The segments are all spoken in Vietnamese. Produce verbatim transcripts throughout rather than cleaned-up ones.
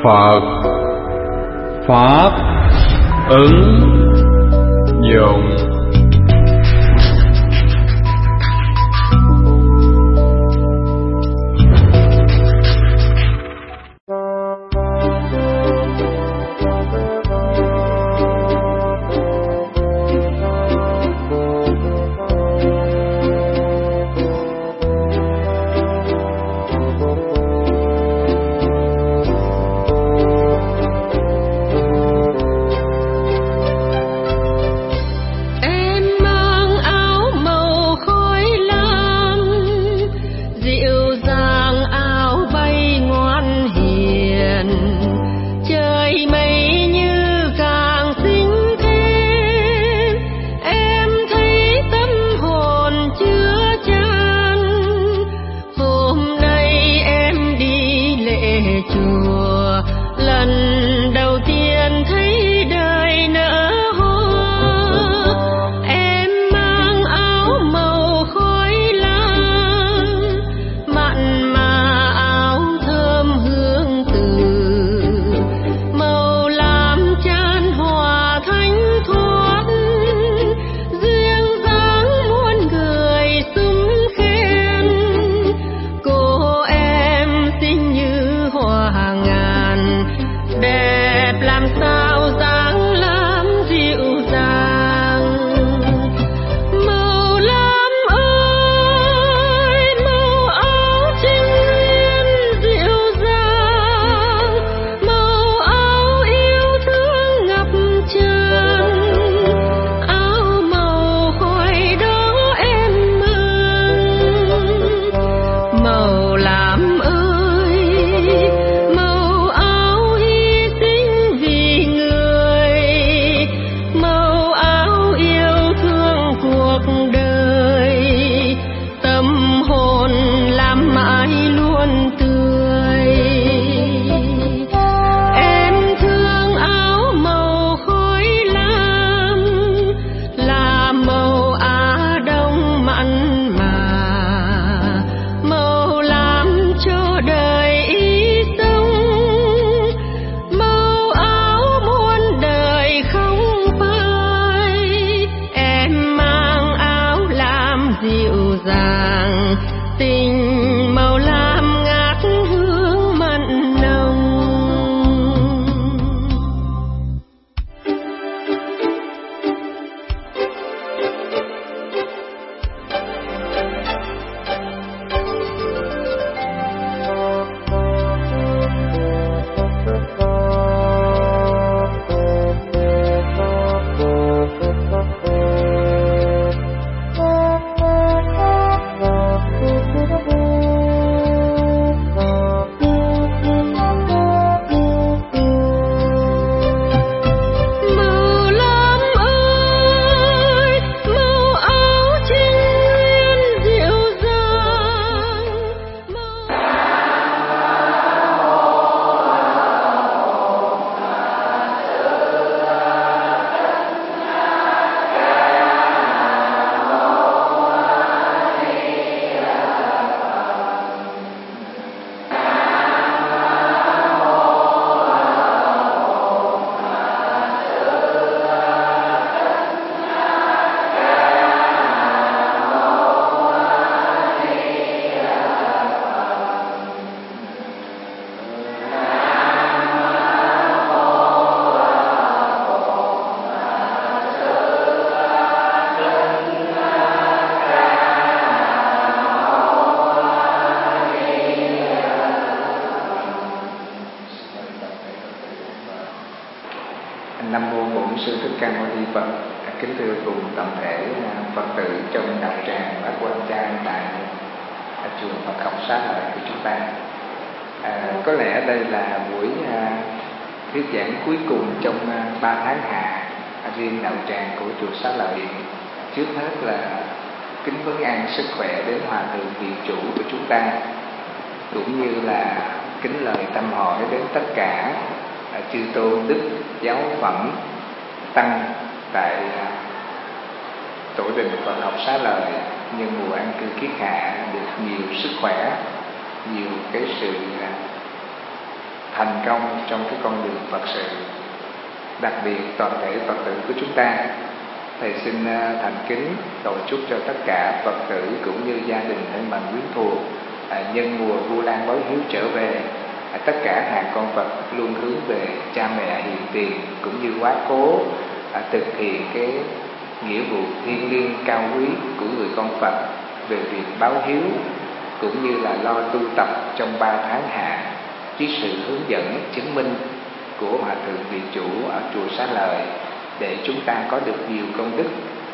Phật Pháp ứng dụng. Nam mô Bổn Sư Thích Ca Mâu Ni Phật. Kính thưa cùng toàn thể Phật tử trong đạo tràng Bát Quan Trai tại chùa Phật học Xá Lợi của chúng ta. À, có lẽ đây là buổi à, thuyết giảng cuối cùng trong à, ba tháng hạ riêng đạo tràng của chùa Xá Lợi. Trước hết là kính vấn an sức khỏe đến Hòa Thượng Viện Chủ của chúng ta, cũng như là kính lời thăm hỏi đến tất cả chư tôn đức giáo phẩm tăng tại tổ đình Phật học Xá Lợi nhân mùa an cư kiết hạ được nhiều sức khỏe, nhiều cái sự thành công trong cái con đường Phật sự. Đặc biệt toàn thể Phật tử của chúng ta, thầy xin thành kính cầu chúc cho tất cả Phật tử cũng như gia đình thân bằng quyến thuộc à, nhân mùa Vu Lan báo hiếu trở về, à, tất cả hàng con Phật luôn hướng về cha mẹ hiền tiền cũng như quá cố à, thực hiện cái nghĩa vụ thiêng liêng cao quý của người con Phật về việc báo hiếu cũng như là lo tu tập trong ba tháng hạ dưới sự hướng dẫn chứng minh của Hòa thượng Vị Chủ ở chùa Xá Lợi, để chúng ta có được nhiều công đức.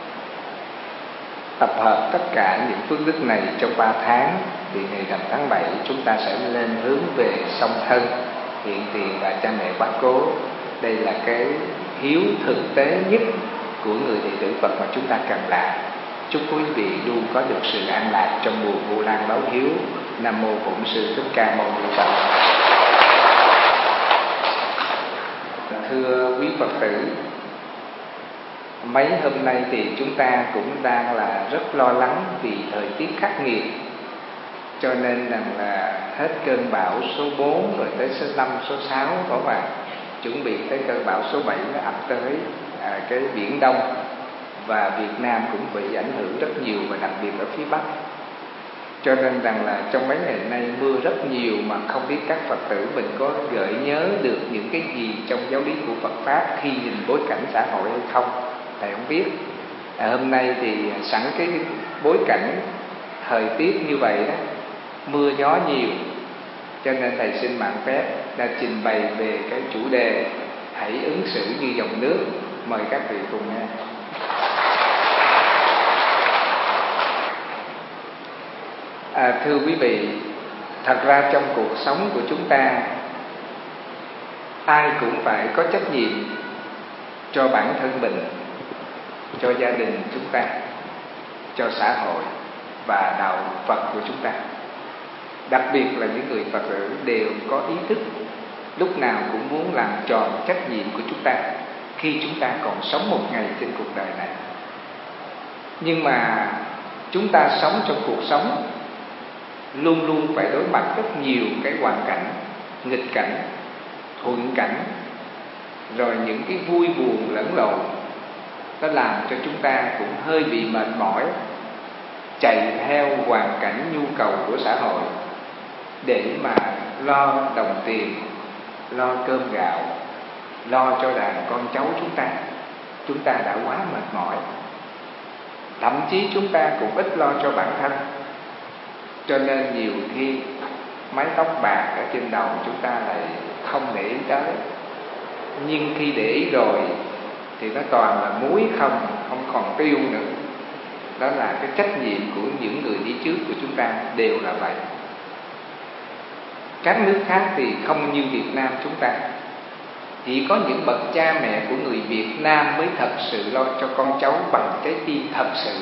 Tập hợp tất cả những phước đức này trong ba tháng thì ngày rằm tháng bảy chúng ta sẽ lên hướng về song thân hiện tiền và cha mẹ quá cố. Đây là cái hiếu thực tế nhất của người đệ tử Phật mà chúng ta cần làm. Chúc quý vị luôn có được sự an lạc trong mùa Vu Lan báo hiếu. Nam mô Bổn Sư Thích Ca Mâu Ni Phật. Thưa quý Phật tử, mấy hôm nay thì chúng ta cũng đang là rất lo lắng vì thời tiết khắc nghiệt, cho nên rằng là hết cơn bão số bốn rồi tới số năm, số sáu có mà chuẩn bị tới cơn bão số bảy nó ập tới à, cái biển Đông, và Việt Nam cũng bị ảnh hưởng rất nhiều, và đặc biệt ở phía Bắc. Cho nên rằng là trong mấy ngày nay mưa rất nhiều mà không biết các Phật tử mình có gợi nhớ được những cái gì trong giáo lý của Phật Pháp khi nhìn bối cảnh xã hội hay không. Thầy không biết. À, hôm nay thì sẵn cái bối cảnh thời tiết như vậy đó, mưa gió nhiều, cho nên thầy xin mạng phép đã trình bày về cái chủ đề hãy ứng xử như dòng nước. Mời các vị cùng nghe. À, thưa quý vị, thật ra trong cuộc sống của chúng ta, ai cũng phải có trách nhiệm cho bản thân mình, cho gia đình chúng ta, cho xã hội và đạo Phật của chúng ta. Đặc biệt là những người Phật tử đều có ý thức lúc nào cũng muốn làm tròn trách nhiệm của chúng ta khi chúng ta còn sống một ngày trên cuộc đời này. Nhưng mà chúng ta sống trong cuộc sống luôn luôn phải đối mặt rất nhiều cái hoàn cảnh, nghịch cảnh, thuận cảnh, rồi những cái vui buồn lẫn lộn. Nó làm cho chúng ta cũng hơi bị mệt mỏi, chạy theo hoàn cảnh nhu cầu của xã hội để mà lo đồng tiền, lo cơm gạo, lo cho đàn con cháu chúng ta. Chúng ta đã quá mệt mỏi. Thậm chí chúng ta cũng ít lo cho bản thân, cho nên nhiều khi mái tóc bạc ở trên đầu chúng ta lại không để ý tới. Nhưng khi để ý rồi thì nó toàn là muối không, không còn tiêu nữa. Đó là cái trách nhiệm của những người đi trước của chúng ta đều là vậy. Các nước khác thì không như Việt Nam chúng ta. Chỉ có những bậc cha mẹ của người Việt Nam mới thật sự lo cho con cháu bằng trái tim thật sự.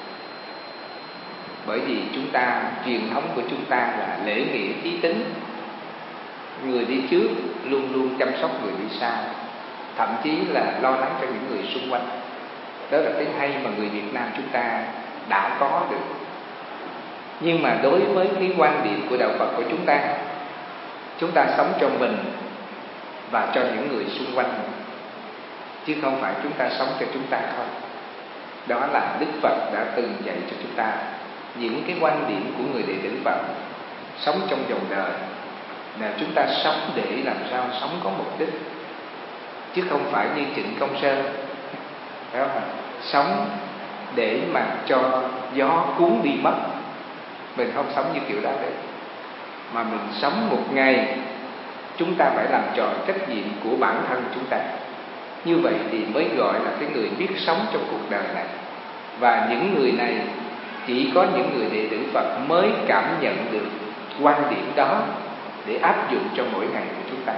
Bởi vì chúng ta, truyền thống của chúng ta là lễ nghĩa trí tính. Người đi trước luôn luôn chăm sóc người đi sau, thậm chí là lo lắng cho những người xung quanh. Đó là cái hay mà người Việt Nam chúng ta đã có được. Nhưng mà đối với cái quan điểm của đạo Phật của chúng ta, chúng ta sống cho mình và cho những người xung quanh mình, chứ không phải chúng ta sống cho chúng ta thôi. Đó là Đức Phật đã từng dạy cho chúng ta những cái quan điểm của người đệ tử Phật sống trong dòng đời, là chúng ta sống để làm sao sống có mục đích, chứ không phải như Trịnh Công Sơn đó, sống để mà cho gió cuốn đi mất. Mình không sống như kiểu đó đấy, mà mình sống một ngày chúng ta phải làm tròn trách nhiệm của bản thân chúng ta. Như vậy thì mới gọi là cái người biết sống trong cuộc đời này. Và những người này chỉ có những người đệ tử Phật mới cảm nhận được quan điểm đó để áp dụng cho mỗi ngày của chúng ta.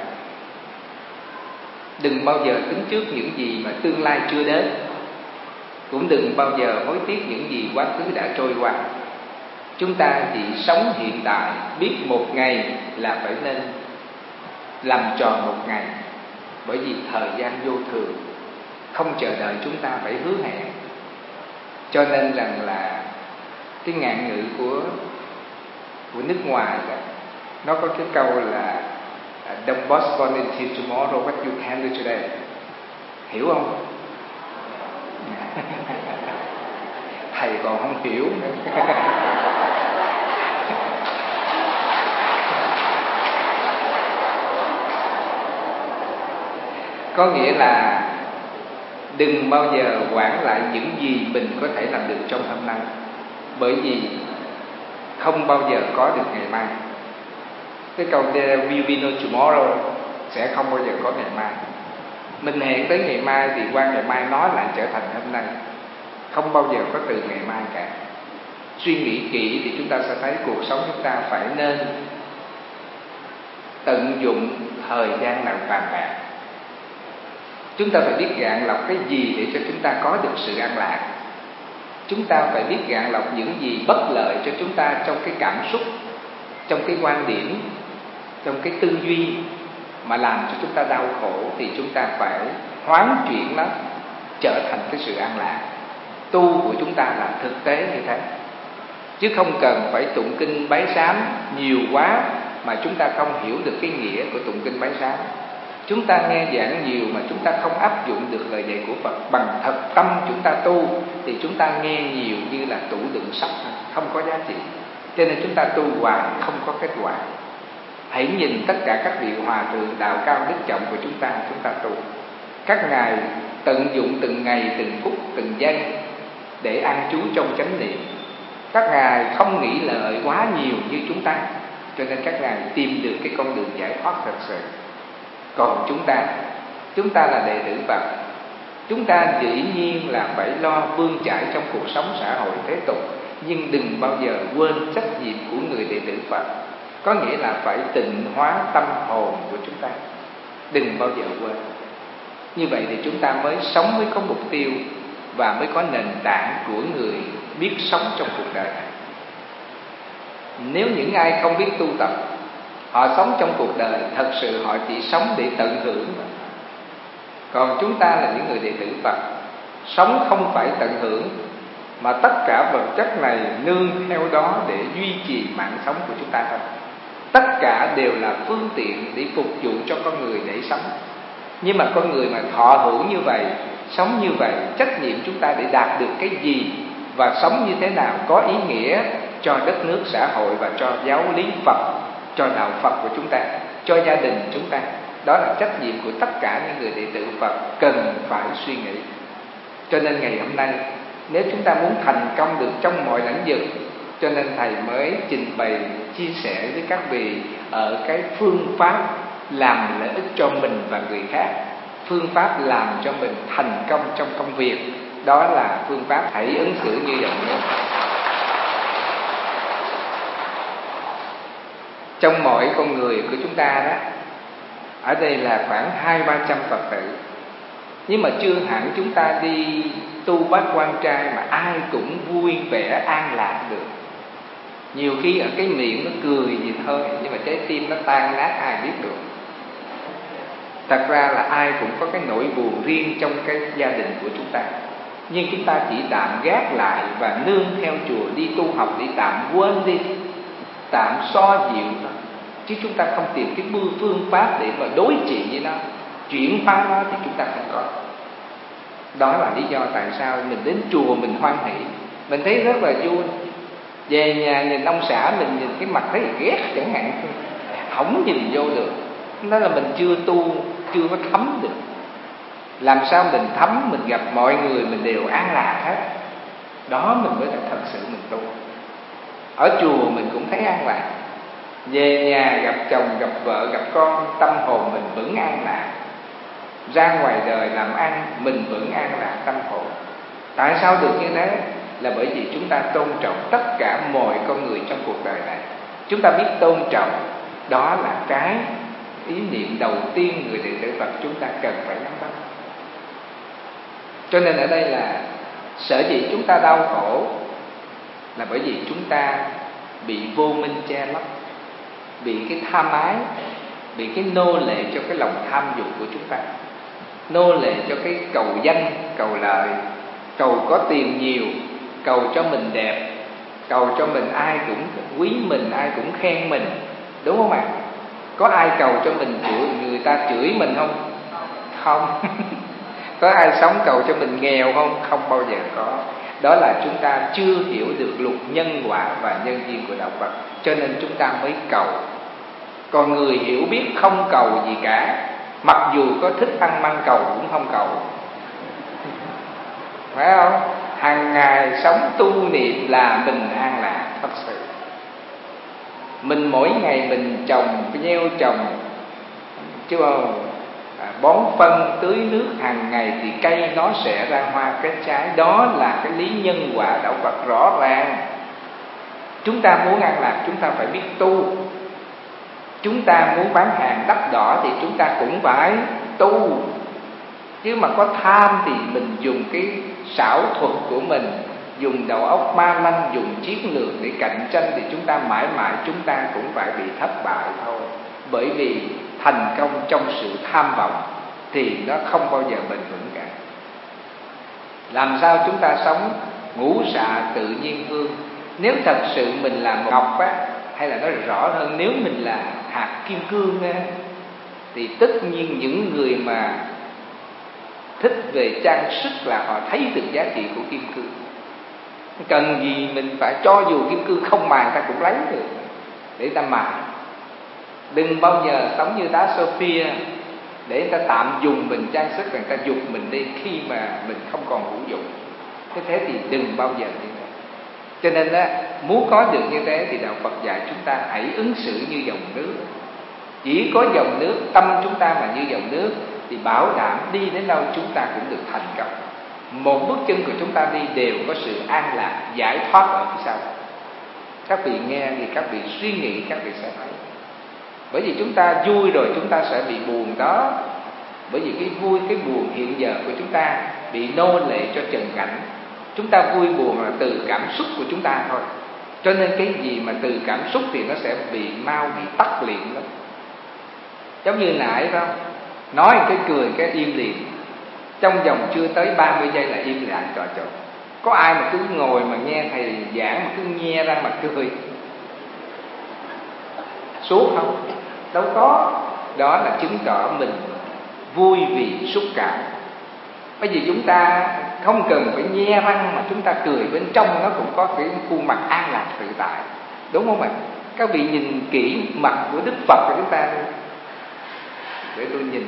Đừng bao giờ tính trước những gì mà tương lai chưa đến, cũng đừng bao giờ hối tiếc những gì quá khứ đã trôi qua. Chúng ta chỉ sống hiện tại, biết một ngày là phải nên làm tròn một ngày. Bởi vì thời gian vô thường, không chờ đợi chúng ta phải hứa hẹn. Cho nên rằng là cái ngạn ngữ của của nước ngoài đó, nó có cái câu là don't postpone until tomorrow what you can do today. Hiểu không? Thầy còn không hiểu nữa. Có nghĩa là đừng bao giờ quản lại những gì mình có thể làm được trong hôm nay, bởi vì không bao giờ có được ngày mai. Cái câu there will be no tomorrow sẽ không bao giờ có ngày mai. Mình hẹn tới ngày mai thì qua ngày mai nó lại trở thành hôm nay, không bao giờ có từ ngày mai cả. Suy nghĩ kỹ thì chúng ta sẽ thấy cuộc sống chúng ta phải nên tận dụng thời gian nào vàng bạc. Chúng ta phải biết gạn lọc cái gì để cho chúng ta có được sự an lạc. Chúng ta phải biết gạn lọc những gì bất lợi cho chúng ta trong cái cảm xúc, trong cái quan điểm, trong cái tư duy mà làm cho chúng ta đau khổ, thì chúng ta phải hoán chuyển nó trở thành cái sự an lạc. Tu của chúng ta là thực tế như thế, chứ không cần phải tụng kinh bái sám nhiều quá mà chúng ta không hiểu được cái nghĩa của tụng kinh bái sám. Chúng ta nghe giảng nhiều mà chúng ta không áp dụng được lời dạy của Phật bằng thật tâm chúng ta tu, thì chúng ta nghe nhiều như là tủ đựng sách, không có giá trị. Cho nên chúng ta tu hoài không có kết quả. Hãy nhìn tất cả các vị hòa thượng đạo cao đức trọng của chúng ta, chúng ta tu. Các ngài tận dụng từng ngày, từng phút, từng giây để an trú trong chánh niệm. Các ngài không nghĩ lợi quá nhiều như chúng ta, cho nên các ngài tìm được cái con đường giải thoát thật sự. Còn chúng ta, chúng ta là đệ tử Phật, chúng ta dĩ nhiên là phải lo bươn chải trong cuộc sống xã hội thế tục, nhưng đừng bao giờ quên trách nhiệm của người đệ tử Phật. Có nghĩa là phải tịnh hóa tâm hồn của chúng ta, đừng bao giờ quên. Như vậy thì chúng ta mới sống, mới có mục tiêu và mới có nền tảng của người biết sống trong cuộc đời này. Nếu những ai không biết tu tập, họ sống trong cuộc đời, thật sự họ chỉ sống để tận hưởng. Còn chúng ta là những người đệ tử Phật, sống không phải tận hưởng, mà tất cả vật chất này nương theo đó để duy trì mạng sống của chúng ta thôi. Tất cả đều là phương tiện để phục vụ cho con người để sống. Nhưng mà con người mà thọ hưởng như vậy, sống như vậy, trách nhiệm chúng ta để đạt được cái gì và sống như thế nào có ý nghĩa cho đất nước, xã hội và cho giáo lý Phật, cho đạo Phật của chúng ta, cho gia đình chúng ta. Đó là trách nhiệm của tất cả những người đệ tử Phật cần phải suy nghĩ. Cho nên ngày hôm nay, nếu chúng ta muốn thành công được trong mọi lĩnh vực, cho nên Thầy mới trình bày, chia sẻ với các vị ở cái phương pháp làm lợi ích cho mình và người khác, phương pháp làm cho mình thành công trong công việc. Đó là phương pháp hãy ứng xử như vậy nhé. Trong mỗi con người của chúng ta đó, ở đây là khoảng hai ba trăm Phật tử, nhưng mà chưa hẳn chúng ta đi tu bát quan trai mà ai cũng vui vẻ an lạc được. Nhiều khi ở cái miệng nó cười gì thôi, nhưng mà trái tim nó tan nát ai biết được. Thật ra là ai cũng có cái nỗi buồn riêng trong cái gia đình của chúng ta, nhưng chúng ta chỉ tạm gác lại và nương theo chùa đi tu học để tạm quên đi, tạm xoa dịu nó, chứ chúng ta không tìm cái phương pháp để mà đối trị với nó, chuyển hóa nó thì chúng ta không có. Đó là lý do tại sao mình đến chùa mình hoan hỷ, mình thấy rất là vui. Về nhà nhìn ông xã mình nhìn cái mặt thấy ghét chẳng hạn, không nhìn vô được. Đó là mình chưa tu, chưa có thấm được. Làm sao mình thấm, mình gặp mọi người mình đều an lạc hết. Đó mình mới là thật sự mình tu. Ở chùa mình cũng thấy an lạc, về nhà gặp chồng, gặp vợ, gặp con, tâm hồn mình vẫn an lạc. Ra ngoài đời làm ăn mình vẫn an lạc tâm hồn. Tại sao được như thế? Là bởi vì chúng ta tôn trọng tất cả mọi con người trong cuộc đời này. Chúng ta biết tôn trọng, đó là cái ý niệm đầu tiên người đệ tử Phật chúng ta cần phải nắm bắt. Cho nên ở đây là sở dĩ chúng ta đau khổ là bởi vì chúng ta bị vô minh che lấp, bị cái tham ái, bị cái nô lệ cho cái lòng tham dục của chúng ta, nô lệ cho cái cầu danh, cầu lợi, cầu có tiền nhiều, cầu cho mình đẹp, cầu cho mình ai cũng quý mình, ai cũng khen mình, đúng không ạ? Có ai cầu cho mình chửi người ta chửi mình không? Không. Có ai sống cầu cho mình nghèo không? Không bao giờ có. Đó là chúng ta chưa hiểu được luật nhân quả và nhân duyên của đạo Phật, cho nên chúng ta mới cầu. Còn người hiểu biết không cầu gì cả, mặc dù có thích ăn măng cầu cũng không cầu, phải không? Hàng ngày sống tu niệm là mình an lạc thật sự. Mình mỗi ngày mình trồng, gieo trồng, chứ không à, bón phân tưới nước hàng ngày thì cây nó sẽ ra hoa kết trái. Đó là cái lý nhân quả đạo Phật rõ ràng. Chúng ta muốn an lạc chúng ta phải biết tu. Chúng ta muốn bán hàng đắt đỏ thì chúng ta cũng phải tu. Chứ mà có tham thì mình dùng cái xảo thuật của mình, dùng đầu óc ma manh, dùng chiến lược để cạnh tranh, thì chúng ta mãi mãi chúng ta cũng phải bị thất bại thôi. Bởi vì thành công trong sự tham vọng thì nó không bao giờ bền vững cả. Làm sao chúng ta sống ngũ xạ tự nhiên hương? Nếu thật sự mình là một ngọc á, hay là nói rõ hơn, nếu mình là hạt kim cương á, thì tất nhiên những người mà thích về trang sức là họ thấy được giá trị của kim cương. Cần gì mình phải, cho dù kim cương không mài ta cũng lấy được để ta mài. Đừng bao giờ sống như đá Sophia để ta tạm dùng mình trang sức, người ta dục mình đi khi mà mình không còn hữu dụng. Thế thế thì đừng bao giờ như thế. Cho nên á, muốn có được như thế thì đạo Phật dạy chúng ta hãy ứng xử như dòng nước. Chỉ có dòng nước, tâm chúng ta mà như dòng nước thì bảo đảm đi đến đâu chúng ta cũng được thành công. Một bước chân của chúng ta đi đều có sự an lạc, giải thoát ở phía sau. Các vị nghe thì các vị suy nghĩ, các vị sẽ thấy. Bởi vì chúng ta vui rồi chúng ta sẽ bị buồn đó. Bởi vì cái vui, cái buồn hiện giờ của chúng ta bị nô lệ cho trần cảnh. Chúng ta vui buồn là từ cảm xúc của chúng ta thôi. Cho nên cái gì mà từ cảm xúc thì nó sẽ bị mau, bị tắt liền lắm. Giống như nãy phải không? Nói cái cười cái im liền. Trong vòng chưa tới ba mươi giây là im lặng trò trò. Có ai mà cứ ngồi mà nghe thầy giảng mà cứ nhe ra mà cười suốt không? Đâu có. Đó là chứng tỏ mình vui vì xúc cảm. Bởi vì chúng ta không cần phải nhe răng mà chúng ta cười, bên trong nó cũng có cái khuôn mặt an lạc tự tại. Đúng không ạ? Các vị nhìn kỹ mặt của Đức Phật của chúng ta để tôi nhìn.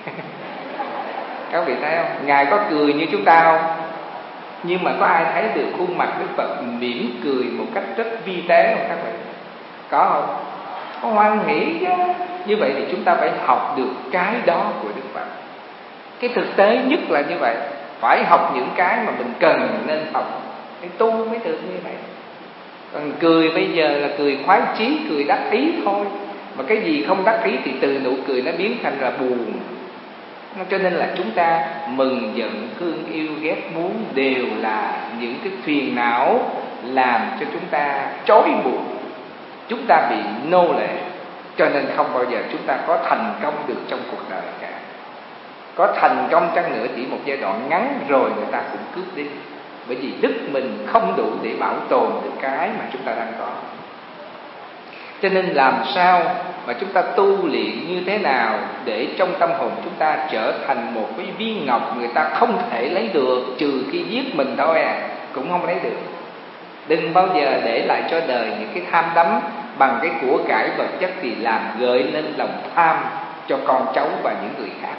Các vị thấy không? Ngài có cười như chúng ta không? Nhưng mà có ai thấy được khuôn mặt Đức Phật mỉm cười một cách rất vi tế không các vị? Có không? Có hoan hỷ chứ. Như vậy thì chúng ta phải học được cái đó của Đức Phật. Cái thực tế nhất là như vậy. Phải học những cái mà mình cần nên học. Cái tu mới được như vậy. Còn cười bây giờ là cười khoái chí, cười đắc ý thôi. Mà cái gì không đắc ý thì từ nụ cười nó biến thành là buồn. Cho nên là chúng ta mừng giận, thương yêu, ghét muốn đều là những cái phiền não làm cho chúng ta trói buộc. Chúng ta bị nô lệ. Cho nên không bao giờ chúng ta có thành công được trong cuộc đời cả. Có thành công chăng nữa chỉ một giai đoạn ngắn rồi người ta cũng cướp đi. Bởi vì đức mình không đủ để bảo tồn được cái mà chúng ta đang có. Cho nên làm sao mà chúng ta tu luyện như thế nào để trong tâm hồn chúng ta trở thành một cái viên ngọc người ta không thể lấy được, trừ khi giết mình thôi à, cũng không lấy được. Đừng bao giờ để lại cho đời những cái tham đắm bằng cái của cải vật chất thì làm gợi nên lòng tham cho con cháu và những người khác.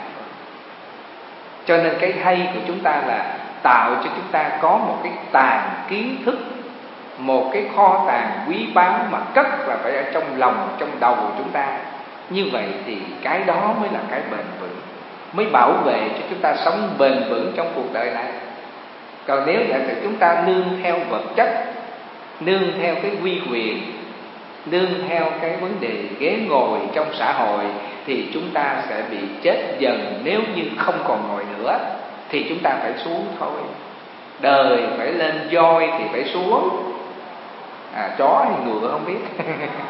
Cho nên cái hay của chúng ta là tạo cho chúng ta có một cái tàng kiến thức, một cái kho tàng quý báu mà cất là phải ở trong lòng, trong đầu của chúng ta. Như vậy thì cái đó mới là cái bền vững, mới bảo vệ cho chúng ta sống bền vững trong cuộc đời này. Còn nếu giả sử chúng ta nương theo vật chất, nương theo cái uy quyền, nương theo cái vấn đề ghế ngồi trong xã hội thì chúng ta sẽ bị chết dần. Nếu như không còn ngồi nữa thì chúng ta phải xuống thôi. Đời phải lên voi thì phải xuống, à, chó hay ngựa không biết.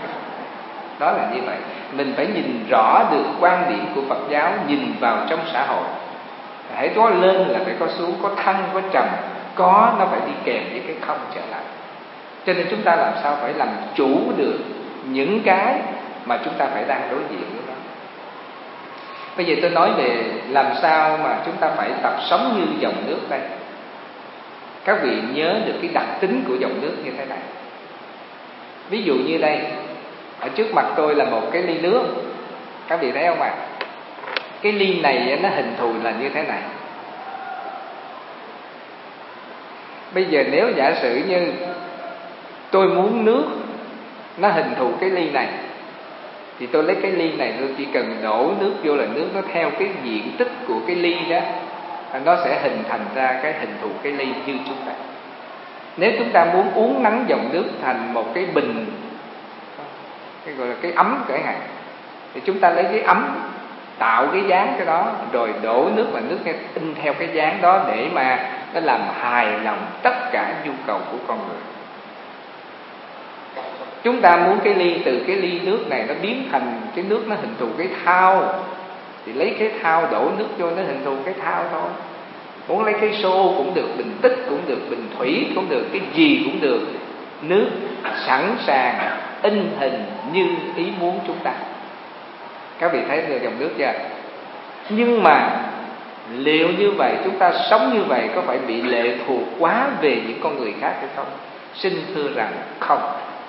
Đó là như vậy. Mình phải nhìn rõ được quan điểm của Phật giáo, nhìn vào trong xã hội. Hãy có lên là phải có xuống, có thăng có trầm, có nó phải đi kèm với cái không trở lại. Cho nên chúng ta làm sao phải làm chủ được những cái mà chúng ta phải đang đối diện với nó. Bây giờ tôi nói về làm sao mà chúng ta phải tập sống như dòng nước đây. Các vị nhớ được cái đặc tính của dòng nước như thế này. Ví dụ như đây, ở trước mặt tôi là một cái ly nước. Các vị thấy không ạ? Cái ly này nó hình thù là như thế này. Bây giờ nếu giả sử như tôi muốn nước nó hình thù cái ly này, thì tôi lấy cái ly này, tôi chỉ cần đổ nước vô là nước nó theo cái diện tích của cái ly đó, nó sẽ hình thành ra cái hình thù cái ly như chúng ta. Nếu chúng ta muốn uống nắng dòng nước thành một cái bình, cái gọi là cái ấm chẳng hạn, thì chúng ta lấy cái ấm tạo cái dáng cái đó, rồi đổ nước và nước in theo cái dáng đó để mà nó làm hài lòng tất cả nhu cầu của con người. Chúng ta muốn cái ly, từ cái ly nước này nó biến thành cái nước nó hình thù cái thao, thì lấy cái thao đổ nước vô nó hình thù cái thao thôi. Muốn lấy cái xô cũng được, bình tích cũng được, bình thủy cũng được, cái gì cũng được. Nước sẵn sàng in hình như ý muốn chúng ta. Các vị thấy được dòng nước chưa? Nhưng mà liệu như vậy, chúng ta sống như vậy có phải bị lệ thuộc quá về những con người khác hay không? Xin thưa rằng không.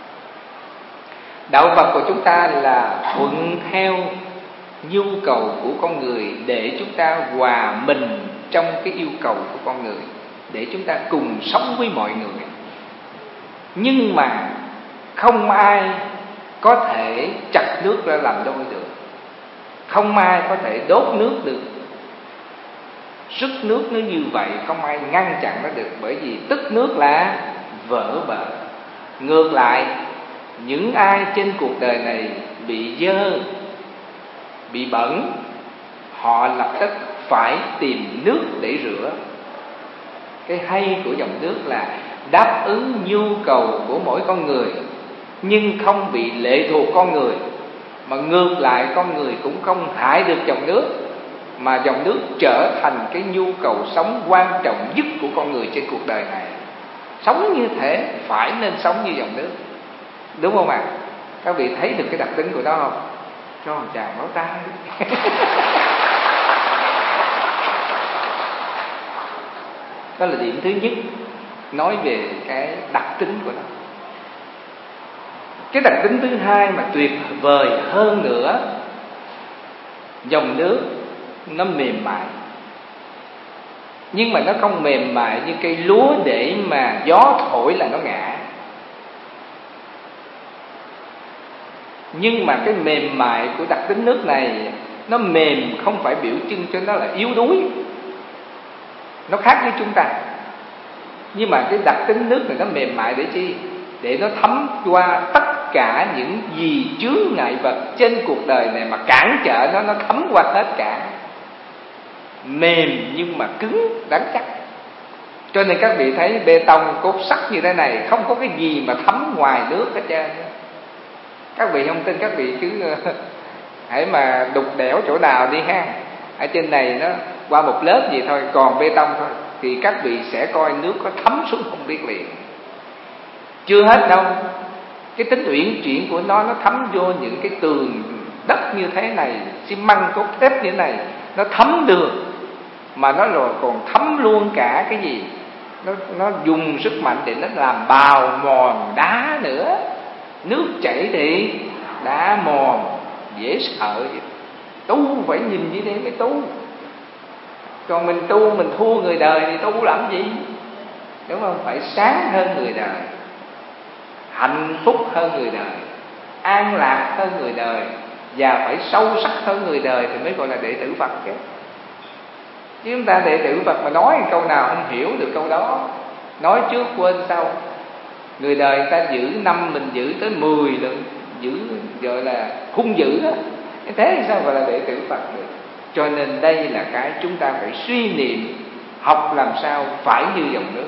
Đạo Phật của chúng ta là thuận theo nhu cầu của con người để chúng ta hòa mình trong cái yêu cầu của con người, để chúng ta cùng sống với mọi người. Nhưng mà không ai có thể chặt nước ra làm đôi được, không ai có thể đốt nước được. Sức nước nó như vậy, không ai ngăn chặn nó được, bởi vì tức nước là vỡ bờ. Ngược lại, những ai trên cuộc đời này bị dơ, bị bẩn, họ lập tức phải tìm nước để rửa. Cái hay của dòng nước là đáp ứng nhu cầu của mỗi con người, nhưng không bị lệ thuộc con người. Mà ngược lại, con người cũng không hại được dòng nước, mà dòng nước trở thành cái nhu cầu sống quan trọng nhất của con người trên cuộc đời này. Sống như thế phải nên sống như dòng nước, đúng không ạ? À? Các vị thấy được cái đặc tính của nó không? Cho một tràng máu tay. Đó là điểm thứ nhất, nói về cái đặc tính của nó. Cái đặc tính thứ hai mà tuyệt vời hơn nữa, dòng nước nó mềm mại, nhưng mà nó không mềm mại như cây lúa để mà gió thổi là nó ngã. Nhưng mà cái mềm mại của đặc tính nước này, nó mềm không phải biểu trưng cho nó là yếu đuối, nó khác với chúng ta. Nhưng mà cái đặc tính nước này nó mềm mại để chi? Để nó thấm qua tất cả những gì chướng ngại vật trên cuộc đời này mà cản trở nó, nó thấm qua hết cả. Mềm nhưng mà cứng, đáng chắc. Cho nên các vị thấy bê tông cốt sắt như thế này, không có cái gì mà thấm ngoài nước hết trơn. Các vị không tin, các vị cứ hãy mà đục đẽo chỗ nào đi ha, ở trên này nó qua một lớp gì thôi, còn bê tông thôi, thì các vị sẽ coi nước có thấm xuống không biết liền. Chưa hết đâu, cái tính uyển chuyển của nó, nó thấm vô những cái tường đất như thế này, xi măng cốt thép như thế này, nó thấm được. Mà nó rồi còn thấm luôn cả cái gì, nó, nó dùng sức mạnh để nó làm bào mòn đá nữa. Nước chảy thì đá mòn, dễ sợ vậy. Tu phải nhìn như thế mới tu. Còn mình tu, mình thua người đời thì tu làm gì? Đúng không? Phải sáng hơn người đời, hạnh phúc hơn người đời, an lạc hơn người đời, và phải sâu sắc hơn người đời thì mới gọi là đệ tử Phật chứ. Chứ chúng ta đệ tử Phật mà nói câu nào không hiểu được câu đó, nói trước quên sau. Người đời người ta giữ năm, mình giữ tới mười lần, giữ gọi là hung dữ đó. Thế thì sao gọi là đệ tử Phật được? Cho nên đây là cái chúng ta phải suy niệm, học làm sao phải như dòng nước.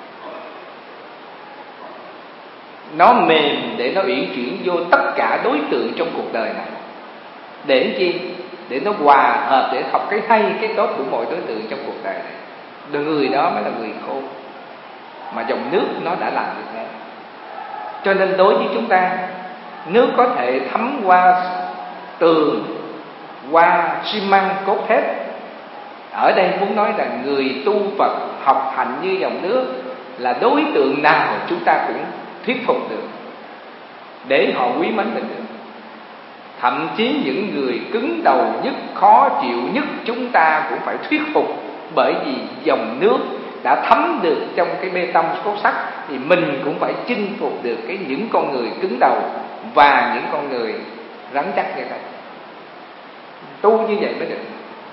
Nó mềm để nó uyển chuyển vô tất cả đối tượng trong cuộc đời này. Để chi? Để nó hòa hợp, để học cái hay, cái tốt của mọi đối tượng trong cuộc đời này. Người đó mới là người khôn. Mà dòng nước nó đã làm như thế. Cho nên đối với chúng ta, nước có thể thấm qua tường, qua xi măng cốt thép. Ở đây muốn nói rằng người tu Phật học hành như dòng nước, là đối tượng nào chúng ta cũng thuyết phục được để họ quý mến mình được. Thậm chí những người cứng đầu nhất, khó chịu nhất, chúng ta cũng phải thuyết phục, bởi vì dòng nước đã thấm được trong cái bê tông cốt sắt, thì mình cũng phải chinh phục được cái những con người cứng đầu và những con người rắn chắc như vậy. Tu như vậy mới được.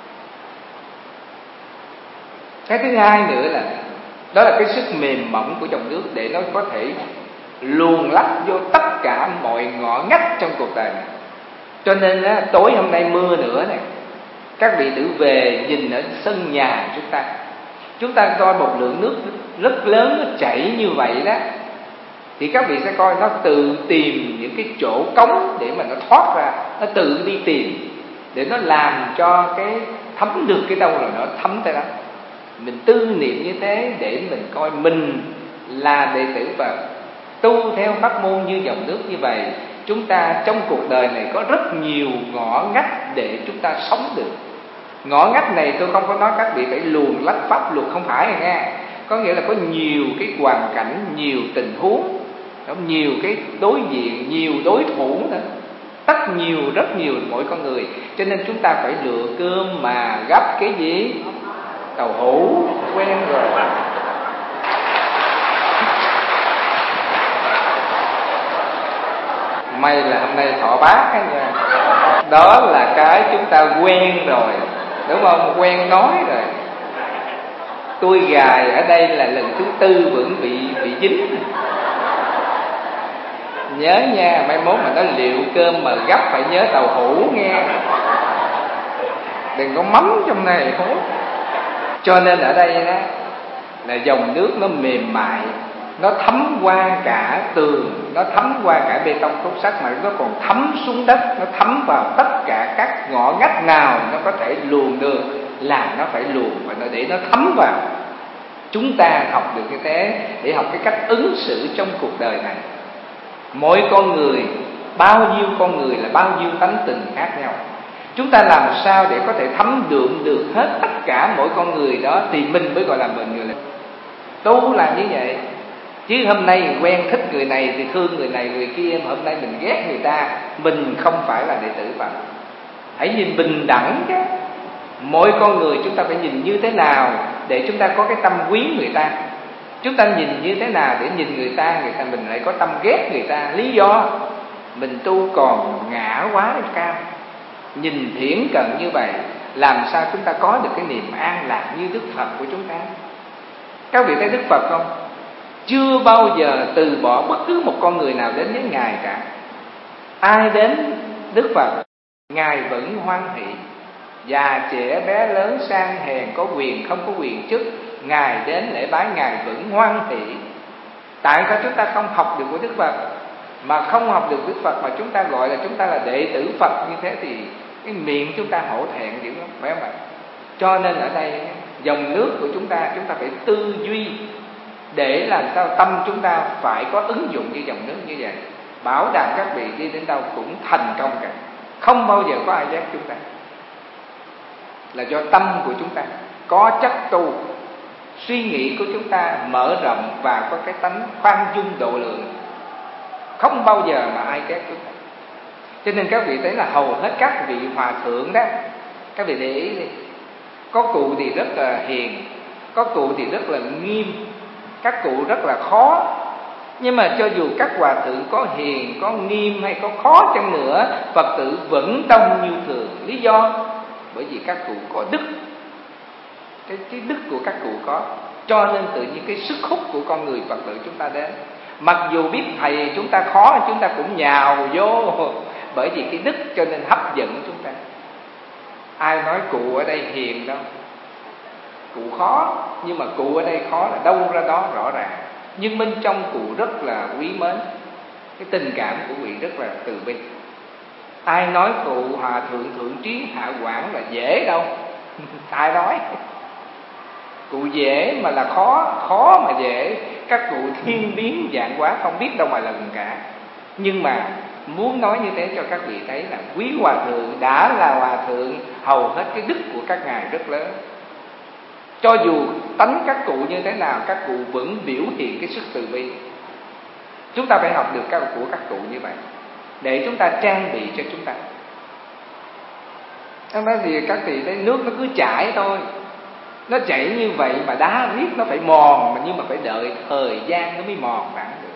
Cái thứ hai nữa là đó là cái sức mềm mỏng của dòng nước, để nó có thể luồn lách vô tất cả mọi ngõ ngách trong cuộc đời này. Cho nên á, tối hôm nay mưa nữa này, các vị tử về nhìn ở sân nhà chúng ta, chúng ta coi một lượng nước rất lớn nó chảy như vậy đó, thì các vị sẽ coi nó tự tìm những cái chỗ cống để mà nó thoát ra, nó tự đi tìm để nó làm cho cái thấm được cái đâu rồi nó thấm tới đó. Mình tư niệm như thế để mình coi mình là đệ tử Phật, tu theo pháp môn như dòng nước như vậy. Chúng ta trong cuộc đời này có rất nhiều ngõ ngách để chúng ta sống được. Ngõ ngách này tôi không có nói các vị phải luồn lách pháp luật, không phải nghe. Có nghĩa là có nhiều cái hoàn cảnh, nhiều tình huống, nhiều cái đối diện, nhiều đối thủ nữa, tất nhiều, rất nhiều mỗi con người. Cho nên chúng ta phải lựa cơm mà gấp cái gì? Tàu hũ, quen rồi. May là hôm nay thọ bát á nha. Đó là cái chúng ta quen rồi, đúng không? Quen nói rồi. Tôi gài ở đây là lần thứ tư vẫn bị bị dính. Nhớ nha, mai mốt mà nói liệu cơm mà gấp phải nhớ tàu hũ nghe. Đừng có mắm trong này hốt. Cho nên ở đây đó là dòng nước nó mềm mại, nó thấm qua cả tường, nó thấm qua cả bê tông cốt sắt, mà nó còn thấm xuống đất, nó thấm vào tất cả các ngõ ngách nào nó có thể luồn được là nó phải luồn, và nó để nó thấm vào. Chúng ta học được như thế để học cái cách ứng xử trong cuộc đời này. Mỗi con người, bao nhiêu con người là bao nhiêu tánh tình khác nhau. Chúng ta làm sao để có thể thấm đượm được hết tất cả mỗi con người đó, thì mình mới gọi là mình người. Tu là như vậy. Chứ hôm nay quen thích người này thì thương người này người kia, mà hôm nay mình ghét người ta, mình không phải là đệ tử Phật. Hãy nhìn bình đẳng chứ. Mỗi con người chúng ta phải nhìn như thế nào để chúng ta có cái tâm quý người ta. Chúng ta nhìn như thế nào để nhìn người ta, người ta mình lại có tâm ghét người ta. Lý do mình tu còn ngã quá cao. Nhìn thiển cận như vậy, làm sao chúng ta có được cái niềm an lạc như Đức Phật của chúng ta? Các vị thấy Đức Phật không? Chưa bao giờ từ bỏ bất cứ một con người nào đến với Ngài cả. Ai đến Đức Phật, Ngài vẫn hoan hỷ. Già trẻ bé lớn sang hèn, có quyền không có quyền chức, Ngài đến lễ bái Ngài vẫn hoan hỷ. Tại sao chúng ta không học được của Đức Phật? Mà không học được Đức Phật mà chúng ta gọi là chúng ta là đệ tử Phật như thế thì cái miệng chúng ta hổ thẹn dữ lắm, phải không ạ? Cho nên ở đây dòng nước của chúng ta, chúng ta phải tư duy để làm sao tâm chúng ta phải có ứng dụng như dòng nước như vậy. Bảo đảm các vị đi đến đâu cũng thành công cả. Không bao giờ có ai ghét chúng ta. Là do tâm của chúng ta có chất tu, suy nghĩ của chúng ta mở rộng và có cái tánh khoan dung độ lượng. Không bao giờ mà ai ghét chúng ta. Cho nên các vị thấy là hầu hết các vị hòa thượng đó, các vị để ý đi, có cụ thì rất là hiền, có cụ thì rất là nghiêm, các cụ rất là khó. Nhưng mà cho dù các hòa thượng có hiền, có nghiêm hay có khó chăng nữa, Phật tử vẫn đông như thường. Lý do bởi vì các cụ có đức, cái, cái đức của các cụ có, cho nên tự nhiên cái sức hút của con người Phật tử chúng ta đến. Mặc dù biết thầy chúng ta khó, chúng ta cũng nhào vô, bởi vì cái đức cho nên hấp dẫn chúng ta. Ai nói cụ ở đây hiền đâu, cụ khó, nhưng mà cụ ở đây khó là đâu ra đó rõ ràng. Nhưng bên trong cụ rất là quý mến, cái tình cảm của vị rất là từ bi. Ai nói cụ hòa thượng thượng trí hạ quảng là dễ đâu, ai nói. Cụ dễ mà là khó, khó mà dễ. Các cụ thiên biến vạn hóa không biết đâu mà lần cả. Nhưng mà muốn nói như thế cho các vị thấy là quý hòa thượng đã là hòa thượng, hầu hết cái đức của các ngài rất lớn. Cho dù tánh các cụ như thế nào, các cụ vẫn biểu hiện cái sức từ bi. Chúng ta phải học được các của các cụ như vậy để chúng ta trang bị cho chúng ta. Không nói gì các vị thấy nước nó cứ chảy thôi, nó chảy như vậy mà đá riết nó phải mòn, mà nhưng mà phải đợi thời gian nó mới mòn lại được.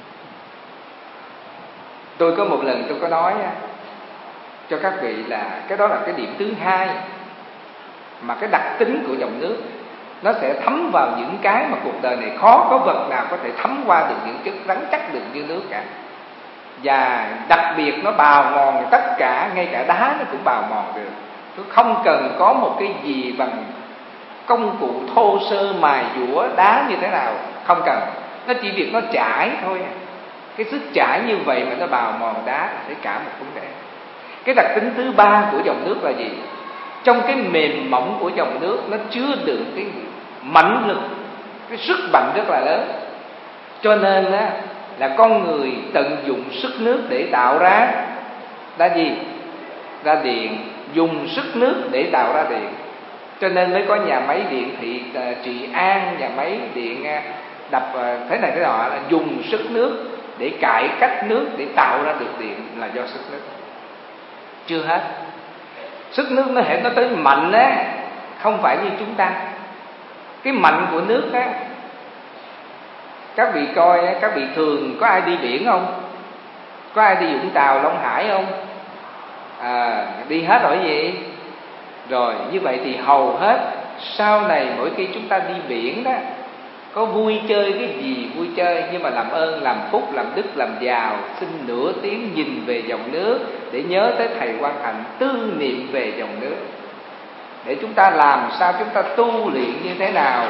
Tôi có một lần tôi có nói cho các vị là cái đó là cái điểm thứ hai, mà cái đặc tính của dòng nước nó sẽ thấm vào những cái mà cuộc đời này khó có vật nào có thể thấm qua được những chất rắn chắc được như nước cả. Và đặc biệt nó bào mòn tất cả, ngay cả đá nó cũng bào mòn được. Tôi không cần có một cái gì bằng công cụ thô sơ mài dũa đá như thế nào, không cần. Nó chỉ việc nó chảy thôi. Cái sức chảy như vậy mà nó bào mòn đá là thấy cả một vấn đề. Cái đặc tính thứ ba của dòng nước là gì? Trong cái mềm mỏng của dòng nước nó chứa đựng cái mãnh lực, cái sức mạnh rất là lớn. Cho nên á, là con người tận dụng sức nước để tạo ra ra gì? Ra điện. Dùng sức nước để tạo ra điện. Cho nên mới có nhà máy điện thị uh, Trị An, nhà máy điện uh, đập uh, thế này thế nọ, là dùng sức nước để cải cách nước để tạo ra được điện là do sức nước. Chưa hết. Sức nước nó hệ nó tới mạnh á, không phải như chúng ta. Cái mạnh của nước á, các vị coi, các vị thường có ai đi biển không? Có ai đi Vũng Tàu, Long Hải không? À, đi hết rồi gì? Rồi, như vậy thì hầu hết sau này mỗi khi chúng ta đi biển đó, có vui chơi cái gì vui chơi, nhưng mà làm ơn, làm phúc, làm đức, làm giàu, xin nửa tiếng nhìn về dòng nước để nhớ tới thầy Quang Hạnh, tư niệm về dòng nước. Để chúng ta làm sao chúng ta tu luyện như thế nào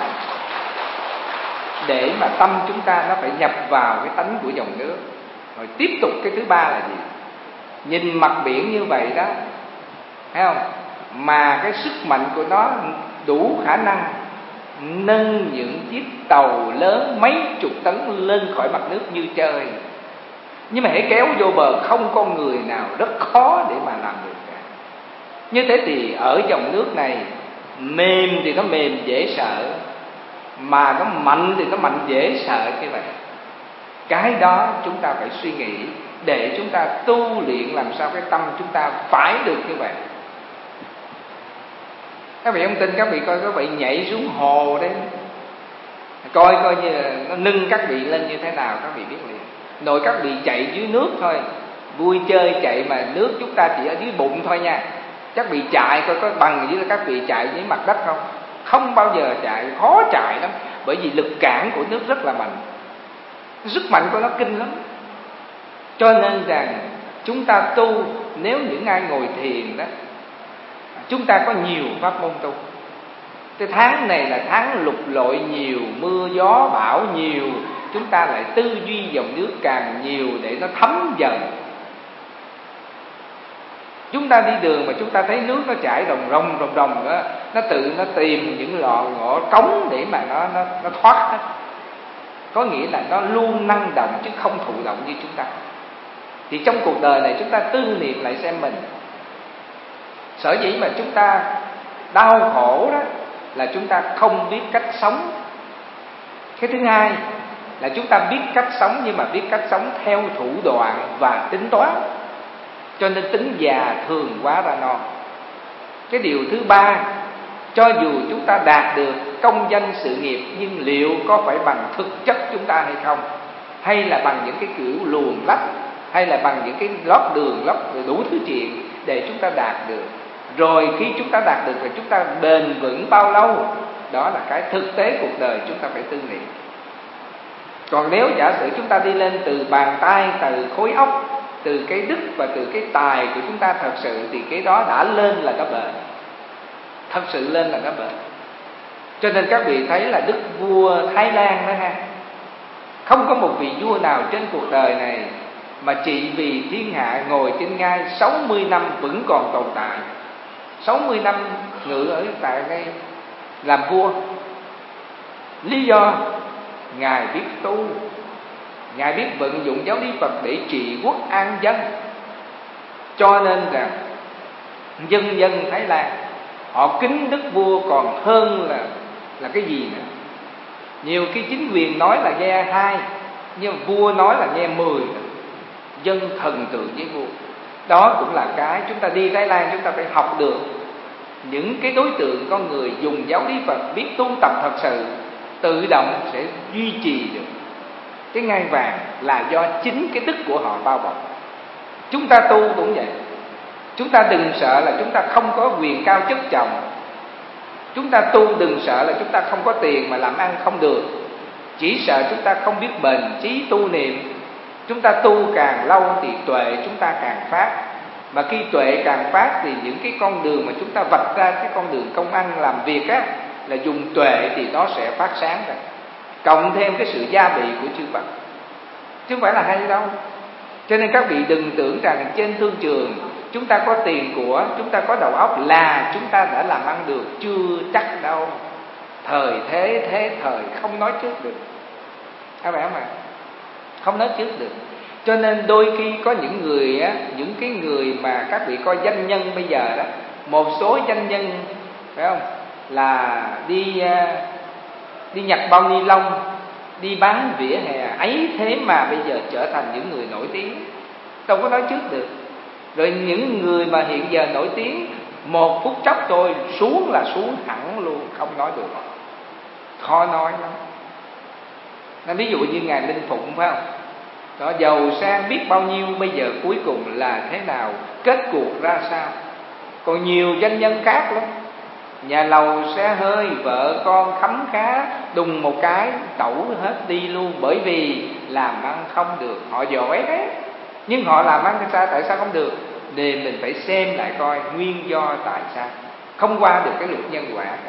để mà tâm chúng ta nó phải nhập vào cái tánh của dòng nước. Rồi tiếp tục cái thứ ba là gì? Nhìn mặt biển như vậy đó, thấy không? Mà cái sức mạnh của nó đủ khả năng nâng những chiếc tàu lớn mấy chục tấn lên khỏi mặt nước như chơi. Nhưng mà hãy kéo vô bờ không con người nào, rất khó để mà làm được cả. Như thế thì ở dòng nước này, mềm thì nó mềm dễ sợ, mà nó mạnh thì nó mạnh dễ sợ như vậy. Cái đó chúng ta phải suy nghĩ để chúng ta tu luyện làm sao cái tâm chúng ta phải được như vậy. Các vị không tin, các vị coi các vị nhảy xuống hồ đấy, coi coi như là nó nâng các vị lên như thế nào, các vị biết liền. Nội các vị chạy dưới nước thôi, vui chơi chạy mà nước chúng ta chỉ ở dưới bụng thôi nha. Các vị chạy coi có bằng với các vị chạy dưới mặt đất không? Không bao giờ chạy, khó chạy lắm. Bởi vì lực cản của nước rất là mạnh, sức mạnh của nó kinh lắm. Cho nên rằng chúng ta tu, nếu những ai ngồi thiền đó, chúng ta có nhiều pháp môn tu. Cái tháng này là tháng lục lội nhiều, mưa gió bão nhiều, chúng ta lại tư duy dòng nước càng nhiều để nó thấm dần. Chúng ta đi đường mà chúng ta thấy nước nó chảy ròng ròng ròng ròng đó, nó tự nó tìm những lọ ngõ cống để mà nó nó nó thoát hết. Có nghĩa là nó luôn năng động chứ không thụ động như chúng ta. Thì trong cuộc đời này chúng ta tư niệm lại xem mình. Sở dĩ mà chúng ta đau khổ đó là chúng ta không biết cách sống. Cái thứ hai là chúng ta biết cách sống, nhưng mà biết cách sống theo thủ đoạn và tính toán, cho nên tính già thường quá ra non. Cái điều thứ ba, cho dù chúng ta đạt được công danh sự nghiệp, nhưng liệu có phải bằng thực chất chúng ta hay không? Hay là bằng những cái kiểu luồn lách, hay là bằng những cái lót đường, lót đủ thứ chuyện để chúng ta đạt được. Rồi khi chúng ta đạt được thì chúng ta bền vững bao lâu? Đó là cái thực tế cuộc đời chúng ta phải tư niệm. Còn nếu giả sử chúng ta đi lên từ bàn tay, từ khối óc, từ cái đức và từ cái tài của chúng ta thật sự, thì cái đó đã lên là nó bền. Thật sự lên là nó bền. Cho nên các vị thấy là đức vua Thái Lan đó ha, không có một vị vua nào trên cuộc đời này mà chỉ vì thiên hạ ngồi trên ngai sáu mươi năm vẫn còn tồn tại. Sáu mươi năm ngự ở tại đây làm vua. Lý do Ngài biết tu, Ngài biết vận dụng giáo lý Phật để trị quốc an dân. Cho nên rằng dân dân Thái Lan họ kính đức vua còn hơn là là cái gì nữa. Nhiều khi chính quyền nói là nghe hai, nhưng mà vua nói là nghe mười. Dân thần tượng với vua. Đó cũng là cái chúng ta đi Thái Lan chúng ta phải học được. Những cái đối tượng con người dùng giáo lý Phật, biết tu tập thật sự, tự động sẽ duy trì được cái ngai vàng là do chính cái đức của họ bao bọc. Chúng ta tu cũng vậy. Chúng ta đừng sợ là chúng ta không có quyền cao chức trọng. Chúng ta tu đừng sợ là chúng ta không có tiền mà làm ăn không được. Chỉ sợ chúng ta không biết bền chí tu niệm. Chúng ta tu càng lâu thì tuệ chúng ta càng phát. Mà khi tuệ càng phát thì những cái con đường mà chúng ta vạch ra, cái con đường công ăn làm việc á, là dùng tuệ thì nó sẽ phát sáng ra. Cộng thêm cái sự gia bị của chư Phật, chứ không phải là hay đâu. Cho nên các vị đừng tưởng rằng trên thương trường chúng ta có tiền của, chúng ta có đầu óc là chúng ta đã làm ăn được. Chưa chắc đâu. Thời thế thế thời không nói trước được. Các bạn mà không nói trước được. Cho nên đôi khi có những người á, những cái người mà các vị coi danh nhân bây giờ đó, một số danh nhân phải không, là đi đi nhặt bao ni lông, đi bán vỉa hè, ấy thế mà bây giờ trở thành những người nổi tiếng, đâu có nói trước được. Rồi những người mà hiện giờ nổi tiếng, một phút chốc thôi xuống là xuống hẳn luôn, không nói được, khó nói lắm. Nên ví dụ như ngài Linh Phụng phải không, đó, giàu sang biết bao nhiêu, bây giờ cuối cùng là thế nào, kết cuộc ra sao. Còn nhiều danh nhân khác lắm, nhà lầu xe hơi, vợ con khấm khá, đùng một cái tẩu hết đi luôn. Bởi vì làm ăn không được. Họ giỏi đấy, nhưng họ làm ăn sao, tại sao không được? Để mình phải xem lại coi nguyên do tại sao không qua được cái luật nhân quả cả.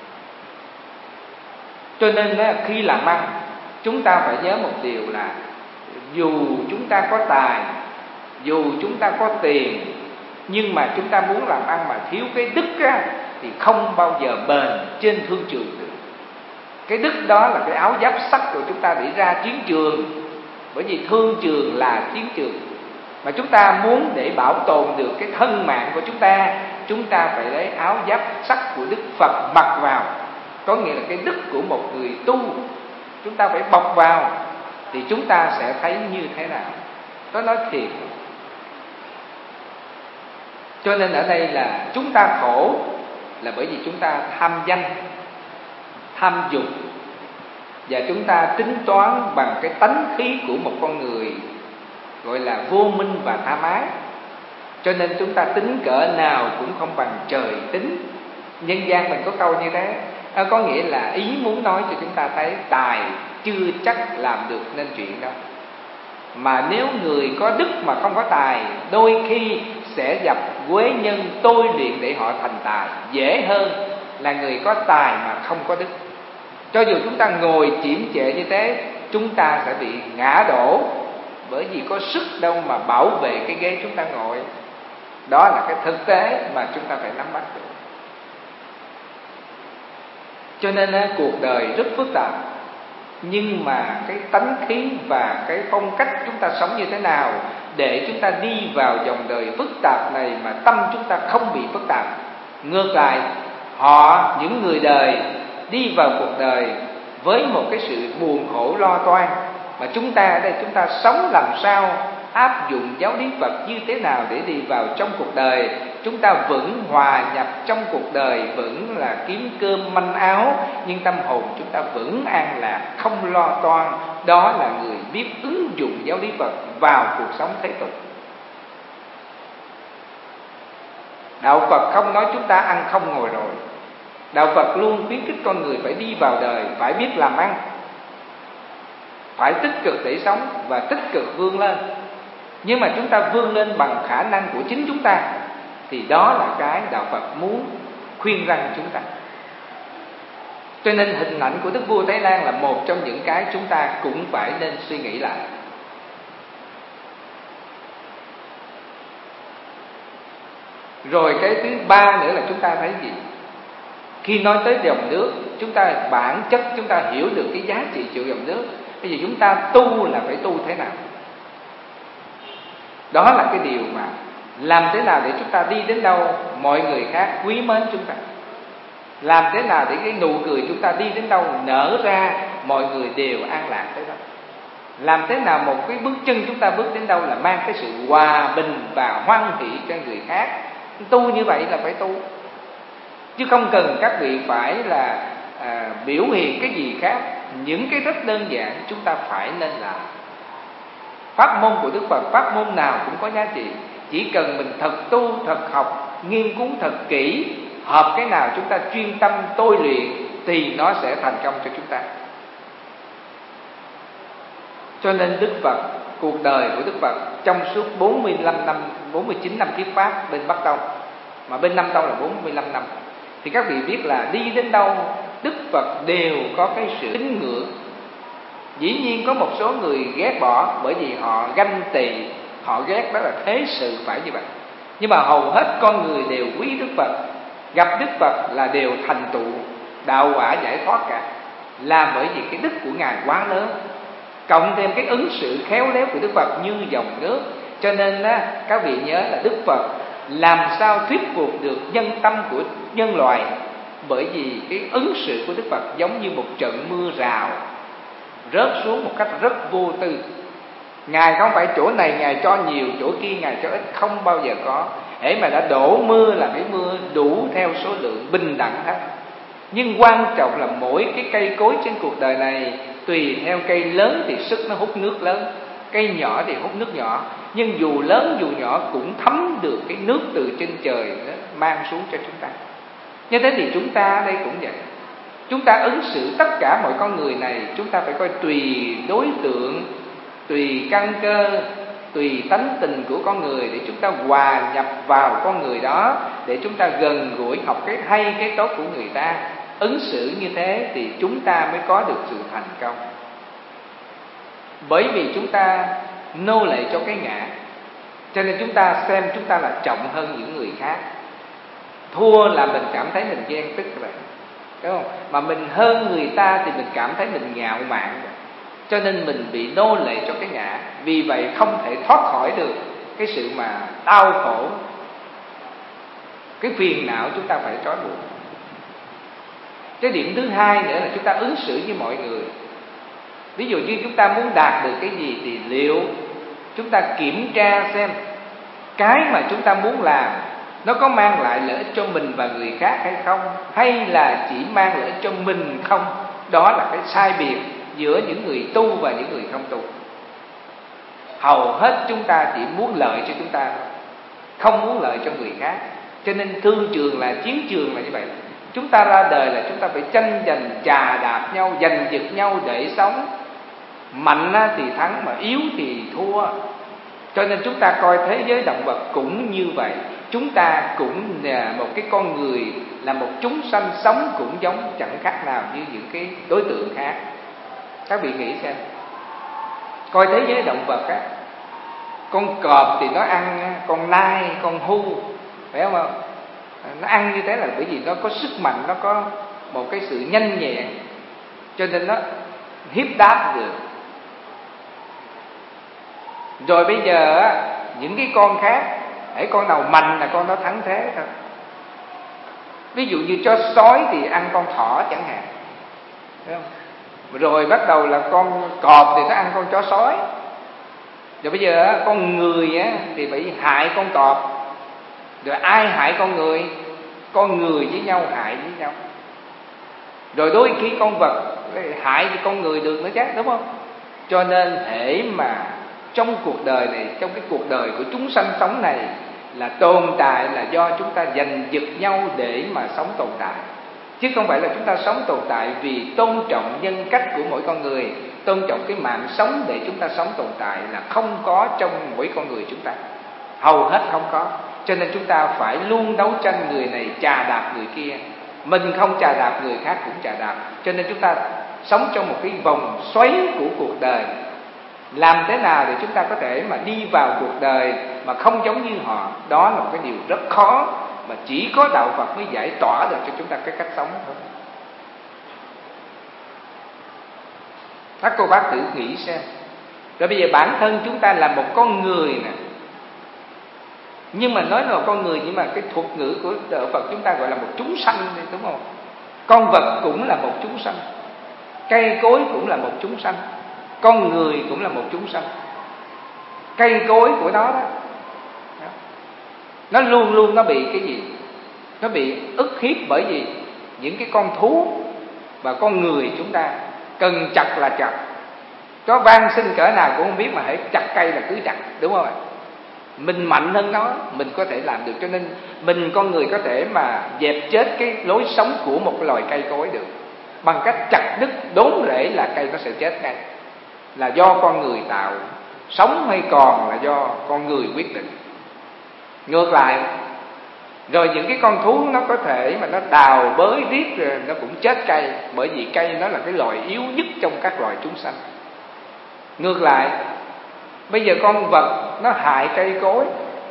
Cho nên đó, khi làm ăn chúng ta phải nhớ một điều là dù chúng ta có tài, dù chúng ta có tiền, nhưng mà chúng ta muốn làm ăn mà thiếu cái đức á, thì không bao giờ bền trên thương trường được. Cái đức đó là cái áo giáp sắt của chúng ta để ra chiến trường. Bởi vì thương trường là chiến trường. Mà chúng ta muốn để bảo tồn được cái thân mạng của chúng ta, chúng ta phải lấy áo giáp sắt của Đức Phật mặc vào. Có nghĩa là cái đức của một người tu, chúng ta phải bọc vào, thì chúng ta sẽ thấy như thế nào. Đó nói thiệt. Cho nên ở đây là chúng ta khổ là bởi vì chúng ta tham danh, tham dục, và chúng ta tính toán bằng cái tánh khí của một con người gọi là vô minh và tha mái. Cho nên chúng ta tính cỡ nào cũng không bằng trời tính. Nhân gian mình có câu như thế, à, có nghĩa là ý muốn nói cho chúng ta thấy tài chưa chắc làm được nên chuyện đâu. Mà nếu người có đức mà không có tài, đôi khi sẽ gặp quế nhân tôi luyện để họ thành tài dễ hơn là người có tài mà không có đức. Cho dù chúng ta ngồi chiếm trệ như thế, chúng ta sẽ bị ngã đổ, bởi vì có sức đâu mà bảo vệ cái ghế chúng ta ngồi. Đó là cái thực tế mà chúng ta phải nắm bắt được. Cho nên cuộc đời rất phức tạp, nhưng mà cái tánh khí và cái phong cách chúng ta sống như thế nào để chúng ta đi vào dòng đời phức tạp này mà tâm chúng ta không bị phức tạp. Ngược lại, họ, những người đời đi vào cuộc đời với một cái sự buồn khổ lo toan, mà chúng ta ở đây chúng ta sống làm sao, áp dụng giáo lý Phật như thế nào để đi vào trong cuộc đời, chúng ta vẫn hòa nhập trong cuộc đời, vẫn là kiếm cơm manh áo, nhưng tâm hồn chúng ta vẫn an lạc, không lo toan. Đó là người biết ứng dụng giáo lý Phật vào cuộc sống thế tục. Đạo Phật không nói chúng ta ăn không ngồi rồi. Đạo Phật luôn khuyến khích con người phải đi vào đời, phải biết làm ăn, phải tích cực để sống và tích cực vươn lên. Nhưng mà chúng ta vươn lên bằng khả năng của chính chúng ta, thì đó là cái Đạo Phật muốn khuyên răn chúng ta. Cho nên hình ảnh của Đức Vua Thái Lan là một trong những cái chúng ta cũng phải nên suy nghĩ lại. Rồi cái thứ ba nữa là chúng ta thấy gì? Khi nói tới dòng nước, chúng ta bản chất chúng ta hiểu được cái giá trị của dòng nước. Bây giờ chúng ta tu là phải tu thế nào? Đó là cái điều mà làm thế nào để chúng ta đi đến đâu mọi người khác quý mến chúng ta. Làm thế nào để cái nụ cười chúng ta đi đến đâu nở ra mọi người đều an lạc tới đó. Làm thế nào một cái bước chân chúng ta bước đến đâu là mang cái sự hòa bình và hoan hỷ cho người khác. Tu như vậy là phải tu, chứ không cần các vị phải là à, biểu hiện cái gì khác. Những cái rất đơn giản chúng ta phải nên làm. Pháp môn của Đức Phật, pháp môn nào cũng có giá trị. Chỉ cần mình thật tu, thật học, nghiên cứu thật kỹ, hợp cái nào chúng ta chuyên tâm tôi luyện thì nó sẽ thành công cho chúng ta. Cho nên Đức Phật, cuộc đời của Đức Phật trong suốt bốn mươi lăm năm, bốn mươi chín năm thuyết pháp bên Bắc Tông, mà bên Nam Tông là bốn mươi lăm năm, thì các vị biết là đi đến đâu Đức Phật đều có cái sự kính ngưỡng. Dĩ nhiên có một số người ghét bỏ bởi vì họ ganh tị, họ ghét, đó là thế sự phải như vậy. Nhưng mà hầu hết con người đều quý Đức Phật, gặp Đức Phật là đều thành tựu đạo quả giải thoát cả, là bởi vì cái đức của Ngài quá lớn, cộng thêm cái ứng xử khéo léo của Đức Phật như dòng nước. Cho nên á, các vị nhớ là Đức Phật làm sao thuyết phục được nhân tâm của nhân loại, bởi vì cái ứng xử của Đức Phật giống như một trận mưa rào rớt xuống một cách rất vô tư. Ngài không phải chỗ này Ngài cho nhiều, chỗ kia Ngài cho ít, không bao giờ có. Hễ mà đã đổ mưa là cái mưa đủ theo số lượng bình đẳng hết. Nhưng quan trọng là mỗi cái cây cối trên cuộc đời này, tùy theo cây lớn thì sức nó hút nước lớn, cây nhỏ thì hút nước nhỏ. Nhưng dù lớn dù nhỏ cũng thấm được cái nước từ trên trời mang xuống cho chúng ta. Như thế thì chúng ta đây cũng vậy. Chúng ta ứng xử tất cả mọi con người này, chúng ta phải coi tùy đối tượng, tùy căn cơ, tùy tánh tình của con người để chúng ta hòa nhập vào con người đó, để chúng ta gần gũi học cái hay cái tốt của người ta. Ứng xử như thế thì chúng ta mới có được sự thành công. Bởi vì chúng ta nô lệ cho cái ngã, cho nên chúng ta xem chúng ta là trọng hơn những người khác. Thua là mình cảm thấy mình ghen tức rồi, đúng không? Mà mình hơn người ta thì mình cảm thấy mình ngạo mạn rồi. Cho nên mình bị nô lệ cho cái ngã. Vì vậy không thể thoát khỏi được cái sự mà đau khổ, cái phiền não chúng ta phải trói buộc. Cái điểm thứ hai nữa là chúng ta ứng xử với mọi người. Ví dụ như chúng ta muốn đạt được cái gì thì liệu chúng ta kiểm tra xem cái mà chúng ta muốn làm nó có mang lại lợi ích cho mình và người khác hay không, hay là chỉ mang lợi ích cho mình không. Đó là cái sai biệt giữa những người tu và những người không tu. Hầu hết chúng ta chỉ muốn lợi cho chúng ta, không muốn lợi cho người khác. Cho nên thương trường là chiến trường là như vậy. Chúng ta ra đời là chúng ta phải tranh giành, chà đạp nhau, giành giật nhau để sống. Mạnh thì thắng mà yếu thì thua. Cho nên chúng ta coi thế giới động vật cũng như vậy. Chúng ta cũng là một cái con người, là một chúng sanh sống cũng giống, chẳng khác nào như những cái đối tượng khác. Các vị nghĩ xem, coi thế giới động vật á, con cọp thì nó ăn con nai, con hưu, phải không? Nó ăn như thế là bởi vì nó có sức mạnh, nó có một cái sự nhanh nhẹn, cho nên nó hiếp đáp được. Rồi bây giờ á, những cái con khác, hễ con nào mạnh là con đó thắng thế thôi. Ví dụ như chó sói thì ăn con thỏ chẳng hạn, thấy không? Rồi bắt đầu là con cọp thì nó ăn con chó sói. Rồi bây giờ á, con người á, thì bị hại con cọp. Rồi ai hại con người? Con người với nhau hại với nhau. Rồi đôi khi con vật hại thì con người được nữa chứ, đúng không? Cho nên hễ mà trong cuộc đời này, trong cái cuộc đời của chúng sanh sống này, là tồn tại là do chúng ta giành giật nhau để mà sống tồn tại. Chứ không phải là chúng ta sống tồn tại vì tôn trọng nhân cách của mỗi con người, tôn trọng cái mạng sống để chúng ta sống tồn tại, là không có trong mỗi con người chúng ta. Hầu hết không có. Cho nên chúng ta phải luôn đấu tranh, người này chà đạp người kia. Mình không chà đạp, người khác cũng chà đạp. Cho nên chúng ta sống trong một cái vòng xoáy của cuộc đời. Làm thế nào để chúng ta có thể mà đi vào cuộc đời mà không giống như họ, đó là một cái điều rất khó, mà chỉ có đạo Phật mới giải tỏa được cho chúng ta cái cách sống thôi. Các cô bác thử nghĩ xem. Rồi bây giờ bản thân chúng ta là một con người nè, nhưng mà nói là con người, nhưng mà cái thuật ngữ của đạo Phật chúng ta gọi là một chúng sanh, đúng không? Con vật cũng là một chúng sanh, cây cối cũng là một chúng sanh, con người cũng là một chúng sanh. Cây cối của nó đó, nó luôn luôn nó bị cái gì? Nó bị ức hiếp bởi vì những cái con thú và con người chúng ta cần chặt là chặt, có van xin cỡ nào cũng không biết, mà hãy chặt cây là cứ chặt, đúng không ạ? Mình mạnh hơn nó, mình có thể làm được. Cho nên mình con người có thể mà dẹp chết cái lối sống của một cái loài cây cối được, bằng cách chặt đứt đốn rễ là cây nó sẽ chết ngay. Là do con người tạo, sống hay còn là do con người quyết định. Ngược lại, rồi những cái con thú nó có thể mà nó đào bới riết rồi nó cũng chết cây, bởi vì cây nó là cái loài yếu nhất trong các loài chúng sanh. Ngược lại, bây giờ con vật nó hại cây cối,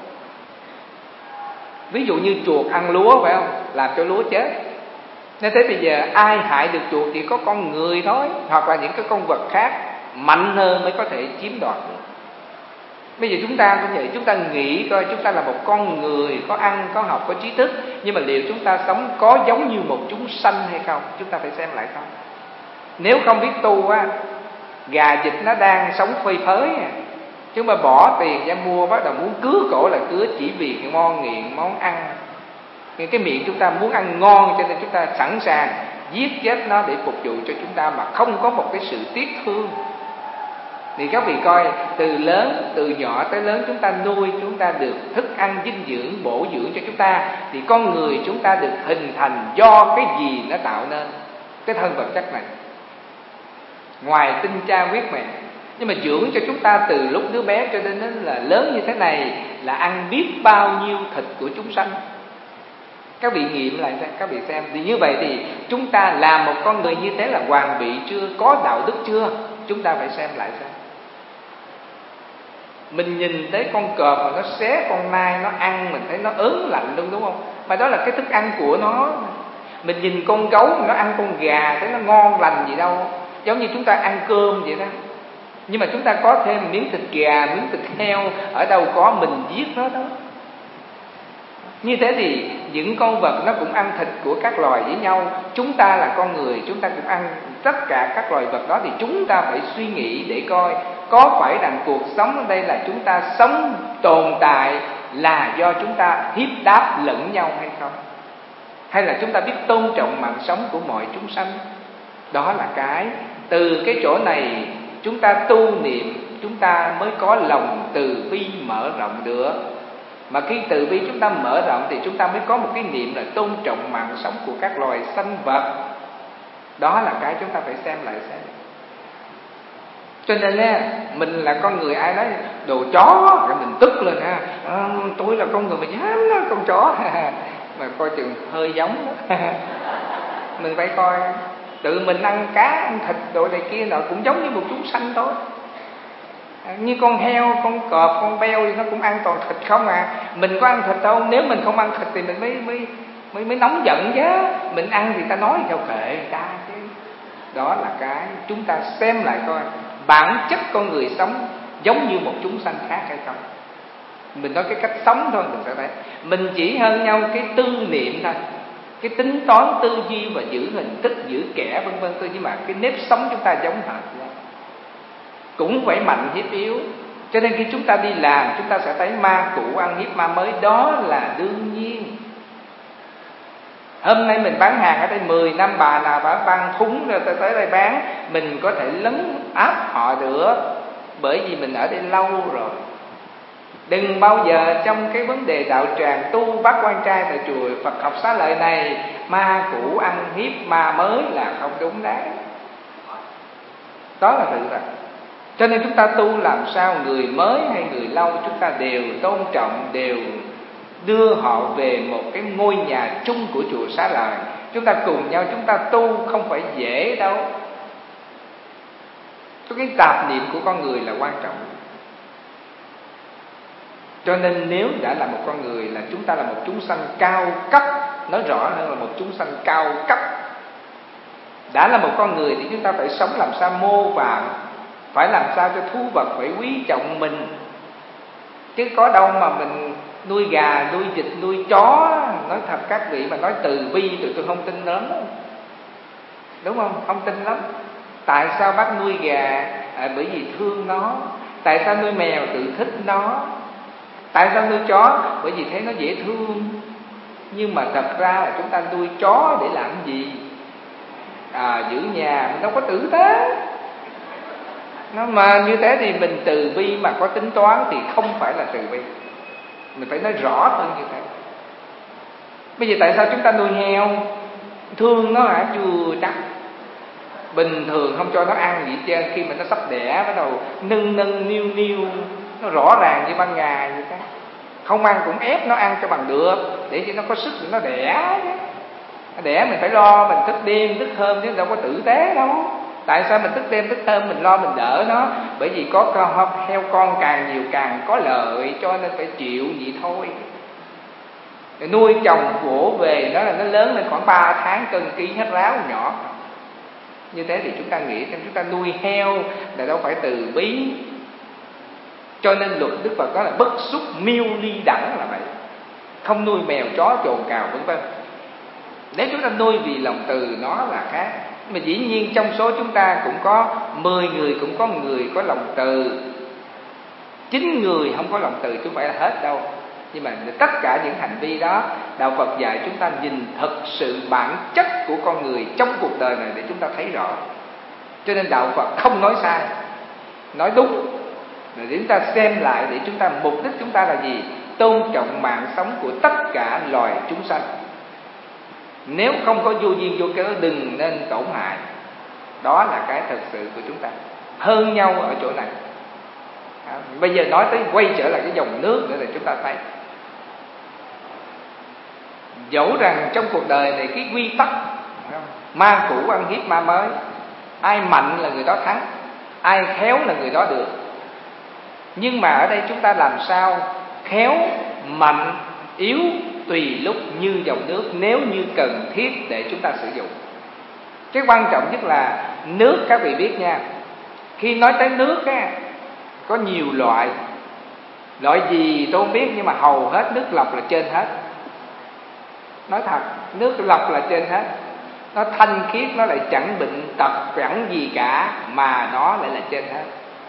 ví dụ như chuột ăn lúa, phải không? Làm cho lúa chết. Nên thế bây giờ ai hại được chuột chỉ có con người thôi, hoặc là những cái con vật khác mạnh hơn mới có thể chiếm đoạt được. Bây giờ chúng ta cũng vậy, chúng ta nghĩ coi chúng ta là một con người có ăn, có học, có trí thức, nhưng mà liệu chúng ta sống có giống như một chúng sanh hay không? Chúng ta phải xem lại không. Nếu không biết tu á, gà vịt nó đang sống phơi phới à, chúng ta bỏ tiền ra mua, bắt đầu muốn cứa cổ là cứa, chỉ vì cái ngon nghiện món ăn. Cái miệng chúng ta muốn ăn ngon, cho nên chúng ta sẵn sàng giết chết nó để phục vụ cho chúng ta, mà không có một cái sự tiếc thương. Thì các vị coi, từ lớn, từ nhỏ tới lớn chúng ta nuôi, chúng ta được thức ăn dinh dưỡng, bổ dưỡng cho chúng ta, thì con người chúng ta được hình thành do cái gì nó tạo nên? Cái thân vật chất này, ngoài tinh cha huyết mẹ. Nhưng mà dưỡng cho chúng ta từ lúc đứa bé cho đến là lớn như thế này, là ăn biết bao nhiêu thịt của chúng sanh. Các vị nghiệm lại xem, các vị xem. Thì như vậy thì chúng ta làm một con người như thế là hoàn bị chưa? Có đạo đức chưa? Chúng ta phải xem lại xem. Mình nhìn thấy con cọp mà nó xé con nai nó ăn, mình thấy nó ớn lạnh luôn, đúng không? Mà đó là cái thức ăn của nó. Mình nhìn con gấu mà nó ăn con gà, thấy nó ngon lành gì đâu. Giống như chúng ta ăn cơm vậy đó. Nhưng mà chúng ta có thêm miếng thịt gà, miếng thịt heo, ở đâu có mình giết nó đó. Như thế thì những con vật nó cũng ăn thịt của các loài với nhau. Chúng ta là con người, chúng ta cũng ăn tất cả các loài vật đó. Thì chúng ta phải suy nghĩ để coi, có phải rằng cuộc sống ở đây là chúng ta sống tồn tại là do chúng ta hiếp đáp lẫn nhau hay không? Hay là chúng ta biết tôn trọng mạng sống của mọi chúng sanh? Đó là cái, từ cái chỗ này chúng ta tu niệm, chúng ta mới có lòng từ bi mở rộng được. Mà khi từ bi chúng ta mở rộng thì chúng ta mới có một cái niệm là tôn trọng mạng sống của các loài sanh vật. Đó là cái chúng ta phải xem lại xem. Cho nên á, mình là con người, ai nói đồ chó rồi mình tức lên ha, à, tôi là con người mà dám nói con chó mà coi chừng hơi giống đó. Mình phải coi tự mình ăn cá, ăn thịt đồ này kia nọ cũng giống như một chúng sanh thôi. Như con heo, con cọp, con beo thì nó cũng ăn toàn thịt không à. Mình có ăn thịt đâu, nếu mình không ăn thịt thì mình mới mới mới, mới nóng giận chứ. Mình ăn thì ta nói theo kệ người ta chứ. Đó là cái chúng ta xem lại coi bản chất con người sống giống như một chúng sanh khác hay không. Mình nói cái cách sống thôi, mình sẽ thấy mình chỉ hơn nhau cái tư niệm thôi, cái tính toán tư duy và giữ hình thức, giữ kẻ vân vân thôi, nhưng mà cái nếp sống chúng ta giống hệt nhau. Cũng phải mạnh hiếp yếu. Cho nên khi chúng ta đi làm, chúng ta sẽ thấy ma cũ ăn hiếp ma mới, đó là đương nhiên. Hôm nay mình bán hàng ở đây mười năm, bà nào bà băng thúng rồi tới đây bán, mình có thể lấn áp họ được, bởi vì mình ở đây lâu rồi. Đừng bao giờ trong cái vấn đề đạo tràng tu bác quan trai tại chùa Phật học Xá Lợi này, ma cũ ăn hiếp ma mới là không đúng đấy. Đó là sự thật. Cho nên chúng ta tu làm sao người mới hay người lâu chúng ta đều tôn trọng, đều đưa họ về một cái ngôi nhà chung của chùa Xá Lợi. Chúng ta cùng nhau chúng ta tu không phải dễ đâu. Cái tạp niệm của con người là quan trọng. Cho nên nếu đã là một con người là chúng ta là một chúng sanh cao cấp, nói rõ hơn là một chúng sanh cao cấp. Đã là một con người thì chúng ta phải sống làm sao mô phạm, phải làm sao cho thú vật phải quý trọng mình. Chứ có đâu mà mình nuôi gà, nuôi vịt, nuôi chó. Nói thật các vị mà nói từ bi tụi tôi không tin lắm, đúng không? Không tin lắm. Tại sao bác nuôi gà? À, bởi vì thương nó. Tại sao nuôi mèo? Tự thích nó. Tại sao nuôi chó? Bởi vì thấy nó dễ thương. Nhưng mà thật ra là chúng ta nuôi chó để làm gì? À, giữ nhà mình đâu có tử tế. Nó mà như thế thì mình từ bi mà có tính toán thì không phải là từ bi. Mình phải nói rõ hơn như thế. Bây giờ tại sao chúng ta nuôi heo? Thương nó hả? Chưa chắc. Bình thường không cho nó ăn gì hết trơn. Khi mà nó sắp đẻ bắt đầu nâng nâng niu niu, nó rõ ràng như ban ngày như thế. Không ăn cũng ép nó ăn cho bằng được, để cho nó có sức để nó đẻ. Nó đẻ mình phải lo, mình thức đêm thức hôm chứ đâu có tử tế đâu. Tại sao mình thức đêm thức hôm mình lo mình đỡ nó? Bởi vì có con heo con càng nhiều càng có lợi, cho nên phải chịu vậy thôi. Rồi nuôi chồng vỗ về nó là nó lớn lên khoảng ba tháng cân ký hết ráo nhỏ. Như thế thì chúng ta nghĩ xem, chúng ta nuôi heo là đâu phải từ bí. Cho nên luật Đức Phật nói là bất xúc miêu ly đẳng là vậy. Không nuôi mèo chó chồn cào vân vân. Nếu chúng ta nuôi vì lòng từ nó là khác. Mà dĩ nhiên trong số chúng ta cũng có mười người cũng có người có lòng từ, chín người không có lòng từ, chứ không phải là hết đâu. Nhưng mà tất cả những hành vi đó, Đạo Phật dạy chúng ta nhìn thật sự bản chất của con người trong cuộc đời này để chúng ta thấy rõ. Cho nên Đạo Phật không nói sai, nói đúng. Rồi để chúng ta xem lại, để chúng ta mục đích chúng ta là gì? Tôn trọng mạng sống của tất cả loài chúng sanh. Nếu không có vô duyên vô cớ đừng nên tổn hại. Đó là cái thật sự của chúng ta. Hơn nhau ở chỗ này. À, bây giờ nói tới quay trở lại cái dòng nước nữa là chúng ta thấy, dẫu rằng trong cuộc đời này cái quy tắc ma cũ ăn hiếp ma mới, ai mạnh là người đó thắng, ai khéo là người đó được. Nhưng mà ở đây chúng ta làm sao khéo, mạnh, yếu tùy lúc như dòng nước, nếu như cần thiết để chúng ta sử dụng. Cái quan trọng nhất là nước, các vị biết nha. Khi nói tới nước á, có nhiều loại. Loại gì tôi không biết, nhưng mà hầu hết nước lọc là trên hết. Nói thật, nước lọc là trên hết. Nó thanh khiết, nó lại chẳng bệnh tật, chẳng gì cả, mà nó lại là trên hết.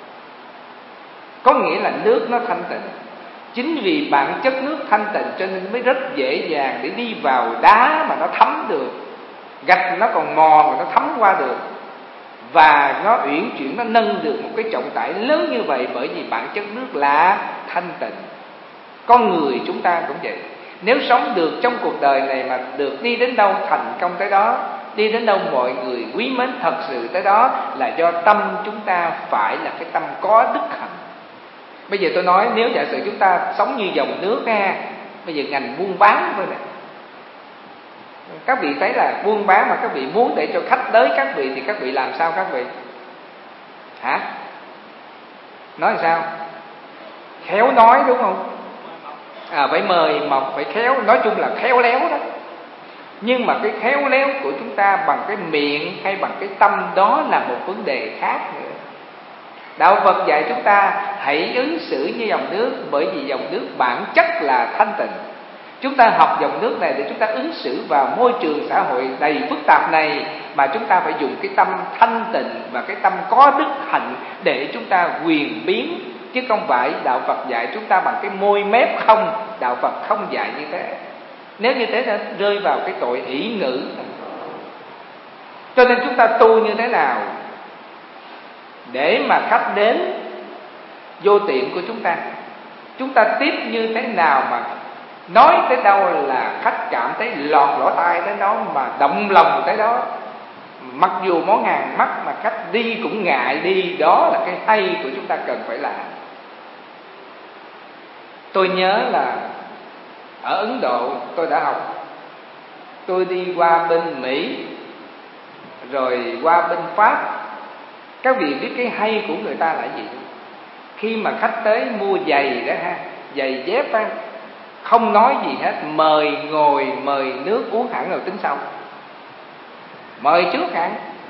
Có nghĩa là nước nó thanh tịnh. Chính vì bản chất nước thanh tịnh cho nên mới rất dễ dàng để đi vào đá mà nó thấm được, gạch nó còn mòn mà nó thấm qua được, và nó uyển chuyển, nó nâng được một cái trọng tải lớn như vậy. Bởi vì bản chất nước là thanh tịnh. Con người chúng ta cũng vậy. Nếu sống được trong cuộc đời này mà được đi đến đâu thành công tới đó, đi đến đâu mọi người quý mến thật sự tới đó, là do tâm chúng ta phải là cái tâm có đức hạnh. Bây giờ tôi nói, nếu giả sử chúng ta sống như dòng nước ha, bây giờ ngành buôn bán thôi nè, các vị thấy là buôn bán mà các vị muốn để cho khách tới các vị thì các vị làm sao các vị? Hả? Nói làm sao? Khéo nói đúng không? À, phải mời mọc, phải khéo, nói chung là khéo léo đó. Nhưng mà cái khéo léo của chúng ta bằng cái miệng hay bằng cái tâm, đó là một vấn đề khác nữa. Đạo Phật dạy chúng ta hãy ứng xử như dòng nước, bởi vì dòng nước bản chất là thanh tịnh. Chúng ta học dòng nước này để chúng ta ứng xử vào môi trường xã hội đầy phức tạp này, mà chúng ta phải dùng cái tâm thanh tịnh và cái tâm có đức hạnh để chúng ta quyền biến. Chứ không phải Đạo Phật dạy chúng ta bằng cái môi mép không. Đạo Phật không dạy như thế. Nếu như thế nó rơi vào cái tội ỷ ngữ. Cho nên chúng ta tu như thế nào để mà khách đến vô tiệm của chúng ta, chúng ta tiếp như thế nào mà nói tới đâu là khách cảm thấy lọt lỗ tai tới đó, mà động lòng tới đó. Mặc dù món hàng mắc mà khách đi cũng ngại đi. Đó là cái hay của chúng ta cần phải làm. Tôi nhớ là ở Ấn Độ tôi đã học. Tôi đi qua bên Mỹ, rồi qua bên Pháp. Các vị biết cái hay của người ta là gì? Khi mà khách tới mua giày đó ha, giày dép á, không nói gì hết, mời ngồi, mời nước uống hẳn rồi tính sau. Mời trước hẳn.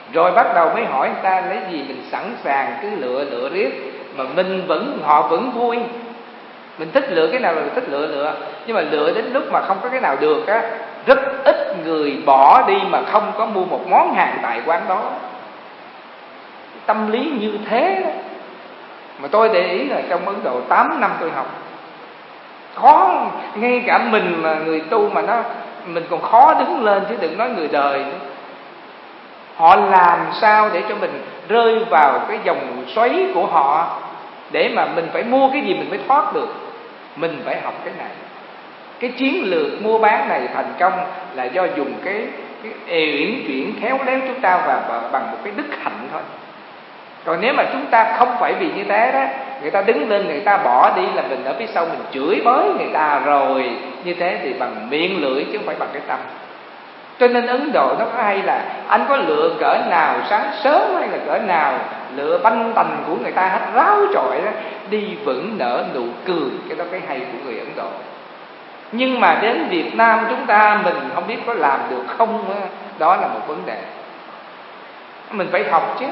Rồi bắt đầu mới hỏi người ta lấy gì, mình sẵn sàng cứ lựa lựa riết mà mình vẫn họ vẫn vui. Mình thích lựa cái nào là mình thích lựa lựa, nhưng mà lựa đến lúc mà không có cái nào được á, rất ít người bỏ đi mà không có mua một món hàng tại quán đó. Tâm lý như thế đó. Mà tôi để ý là trong Ấn Độ tám năm tôi học, khó, ngay cả mình mà người tu mà nó mình còn khó đứng lên chứ đừng nói người đời nữa. Họ làm sao để cho mình rơi vào cái dòng xoáy của họ, để mà mình phải mua cái gì mình mới thoát được. Mình phải học cái này. Cái chiến lược mua bán này thành công là do dùng cái, cái uyển chuyển khéo léo chúng ta và, và bằng một cái đức hạnh thôi. Còn nếu mà chúng ta không phải vì như thế đó, người ta đứng lên người ta bỏ đi là mình ở phía sau mình chửi bới người ta rồi. Như thế thì bằng miệng lưỡi chứ không phải bằng cái tâm. Cho nên Ấn Độ nó có hay là anh có lựa cỡ nào sáng sớm hay là cỡ nào, lựa banh tành của người ta hết ráo trọi đó, đi vẫn nở nụ cười. Cái đó cái hay của người Ấn Độ. Nhưng mà đến Việt Nam chúng ta mình không biết có làm được không đó, đó là một vấn đề. Mình phải học chứ.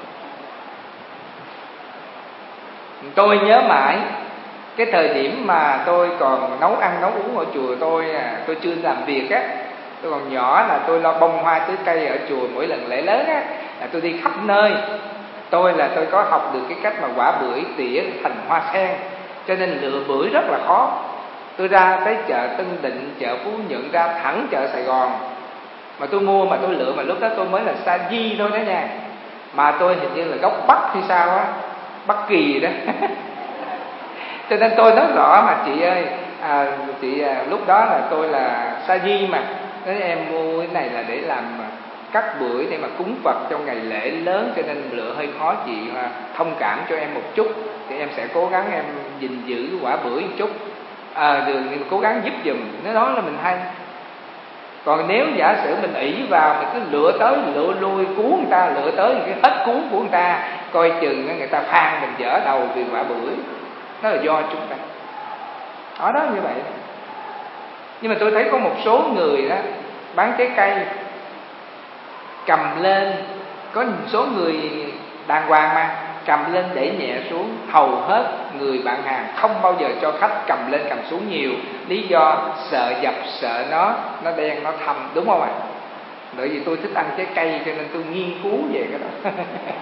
Tôi nhớ mãi cái thời điểm mà tôi còn nấu ăn nấu uống ở chùa tôi, tôi chưa làm việc á, tôi còn nhỏ là tôi lo bông hoa tưới cây ở chùa. Mỗi lần lễ lớn á là tôi đi khắp nơi. Tôi là tôi có học được cái cách mà quả bưởi tỉa thành hoa sen, cho nên lựa bưởi rất là khó. Tôi ra tới chợ Tân Định, chợ Phú Nhuận, ra thẳng chợ Sài Gòn mà tôi mua mà tôi lựa. Mà lúc đó tôi mới là sa di thôi đó nha, mà tôi hình như là gốc Bắc hay sao á, Bắc Kỳ đó. Cho nên tôi nói rõ mà chị ơi, à, chị à, lúc đó là tôi là sa di mà, nói em mua cái này là để làm cắt bưởi để mà cúng Phật trong ngày lễ lớn, cho nên lựa hơi khó, chị à, thông cảm cho em một chút thì em sẽ cố gắng em gìn giữ quả bưởi một chút, à, được, cố gắng giúp giùm. Nói đó là mình hay. Còn nếu giả sử mình ỷ vào, mình cứ lựa tới lựa lui, cuốn người ta, lựa tới cái hết cuốn của người ta, coi chừng người ta phan mình dở đầu vì quả bưởi. Đó là do chúng ta ở đó như vậy. Nhưng mà tôi thấy có một số người đó bán trái cây cầm lên, có một số người đàng hoàng mà cầm lên để nhẹ xuống. Hầu hết người bạn hàng không bao giờ cho khách cầm lên cầm xuống nhiều, lý do sợ dập, sợ nó nó đen nó thâm, đúng không ạ? Bởi vì tôi thích ăn trái cây cho nên tôi nghiên cứu về cái đó.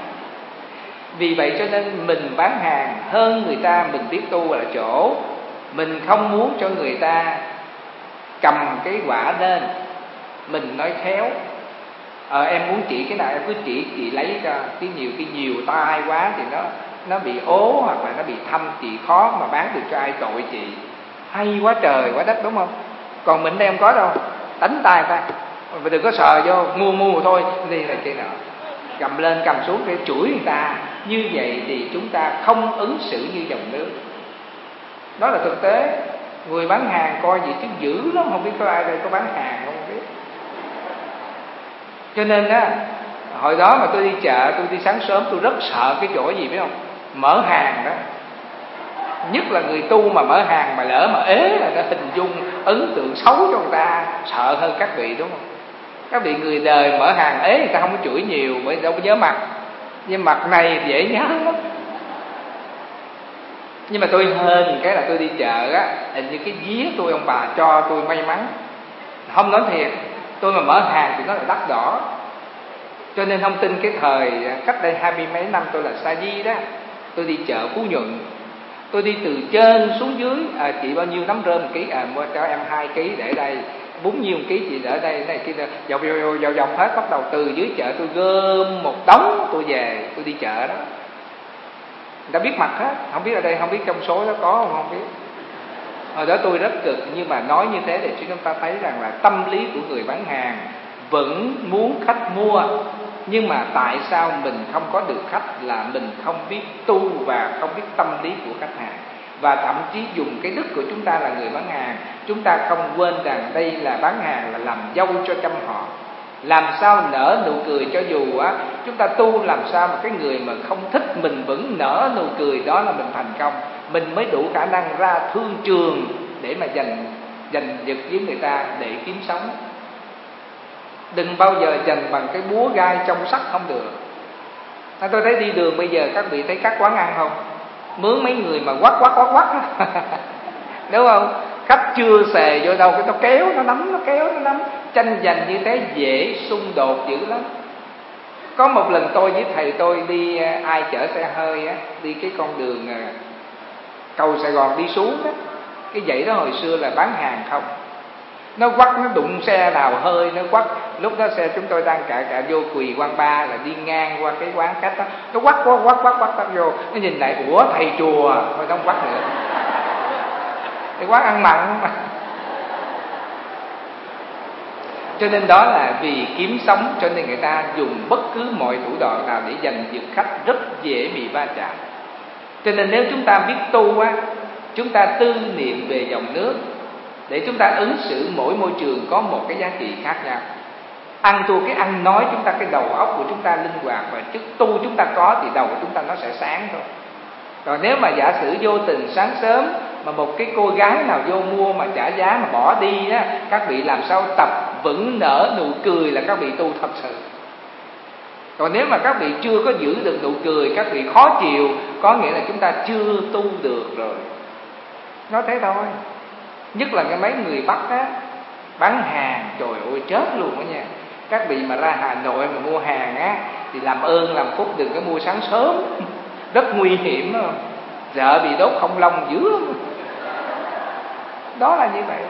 Vì vậy cho nên mình bán hàng hơn người ta, mình biết tu là chỗ mình không muốn cho người ta cầm cái quả lên, mình nói khéo. Ờ, em muốn chỉ cái nào em cứ chỉ, chị lấy cho. Cái nhiều cái nhiều tai quá thì nó nó bị ố hoặc là nó bị thâm, chị khó mà bán được cho ai tội chị. Hay quá trời quá đất, đúng không? Còn mình đây không có đâu, đánh tay ta, mà đừng có sờ vô, mua mua thôi, đi là cái nào cầm lên cầm xuống để chửi người ta. Như vậy thì chúng ta không ứng xử như dòng nước. Đó là thực tế. Người bán hàng coi gì chứ dữ lắm, không biết có ai đây có bán hàng không biết. Cho nên á, hồi đó mà tôi đi chợ, tôi đi sáng sớm, tôi rất sợ cái chỗ gì biết không? Mở hàng đó. Nhất là người tu mà mở hàng mà lỡ mà ế là nó hình dung ấn tượng xấu cho người ta, sợ hơn các vị, đúng không? Các vị người đời mở hàng ế người ta không có chửi nhiều, bởi đâu có nhớ mặt. Nhưng mặt này dễ nhớ lắm. Nhưng mà tôi hơn cái là tôi đi chợ á, hình như cái vía tôi ông bà cho tôi may mắn. Không nói thiệt, tôi mà mở hàng thì nó là đắt đỏ. Cho nên không tin cái thời cách đây hai mươi mấy năm tôi là sa di đó, tôi đi chợ Phú Nhuận, tôi đi từ trên xuống dưới, à, chị bao nhiêu nắm rơm một ký, à mua cho em hai ký để đây, bốn nhiêu một ký chị để đây, này kia dọc dọc dọc dọc hết. Bắt đầu từ dưới chợ tôi gom một đống tôi về, tôi đi chợ đó. Người ta biết mặt hết, không biết ở đây, không biết trong số đó có không, không biết. Hồi đó tôi rất cực, nhưng mà nói như thế để cho chúng ta thấy rằng là tâm lý của người bán hàng vẫn muốn khách mua. Nhưng mà tại sao mình không có được khách là mình không biết tu và không biết tâm lý của khách hàng. Và thậm chí dùng cái đức của chúng ta là người bán hàng, chúng ta không quên rằng đây là bán hàng là làm dâu cho trăm họ. Làm sao nở nụ cười, cho dù á chúng ta tu làm sao mà cái người mà không thích mình vẫn nở nụ cười, đó là mình thành công. Mình mới đủ khả năng ra thương trường để mà giành giành giật với người ta để kiếm sống. Đừng bao giờ giành bằng cái búa gai trong sắt, không được. Tôi thấy đi đường bây giờ các vị thấy các quán ăn không, mướn mấy người mà quắt quắt quắt quắt đúng không? Khách chưa xề vô đâu cái nó kéo nó nắm, nó kéo nó nắm. Tranh giành như thế dễ xung đột dữ lắm. Có một lần tôi với thầy tôi đi, ai chở xe hơi á, đi cái con đường cầu Sài Gòn đi xuống á, cái dãy đó hồi xưa là bán hàng không. Nó quắt, nó đụng xe nào hơi nó quắt. Lúc đó xe chúng tôi đang cạ cạ vô Quỳ Quang Ba, là đi ngang qua cái quán cách đó, nó quắt quắt quắt quắt quắt, quắt vô. Nó nhìn lại, ủa thầy chùa, thôi không quắt nữa. Cái quán ăn mặn mà. Cho nên đó là vì kiếm sống, cho nên người ta dùng bất cứ mọi thủ đoạn nào để giành giật khách, rất dễ bị va chạm. Cho nên nếu chúng ta biết tu á, chúng ta tư niệm về dòng nước, để chúng ta ứng xử mỗi môi trường có một cái giá trị khác nhau. Ăn thua cái ăn nói chúng ta, cái đầu óc của chúng ta linh hoạt, và chức tu chúng ta có thì đầu của chúng ta nó sẽ sáng thôi. Còn nếu mà giả sử vô tình sáng sớm mà một cái cô gái nào vô mua mà trả giá mà bỏ đi á, các vị làm sao tập vững nở nụ cười là các vị tu thật sự. Còn nếu mà các vị chưa có giữ được nụ cười, các vị khó chịu, có nghĩa là chúng ta chưa tu được rồi. Nói thế thôi. Nhất là cái mấy người Bắc á, bán hàng, trời ơi chết luôn đó nha. Các vị mà ra Hà Nội mà mua hàng á, thì làm ơn làm phúc đừng có mua sáng sớm, rất nguy hiểm đó. Sợ bị đốt không lông dữ lắm. Đó là như vậy.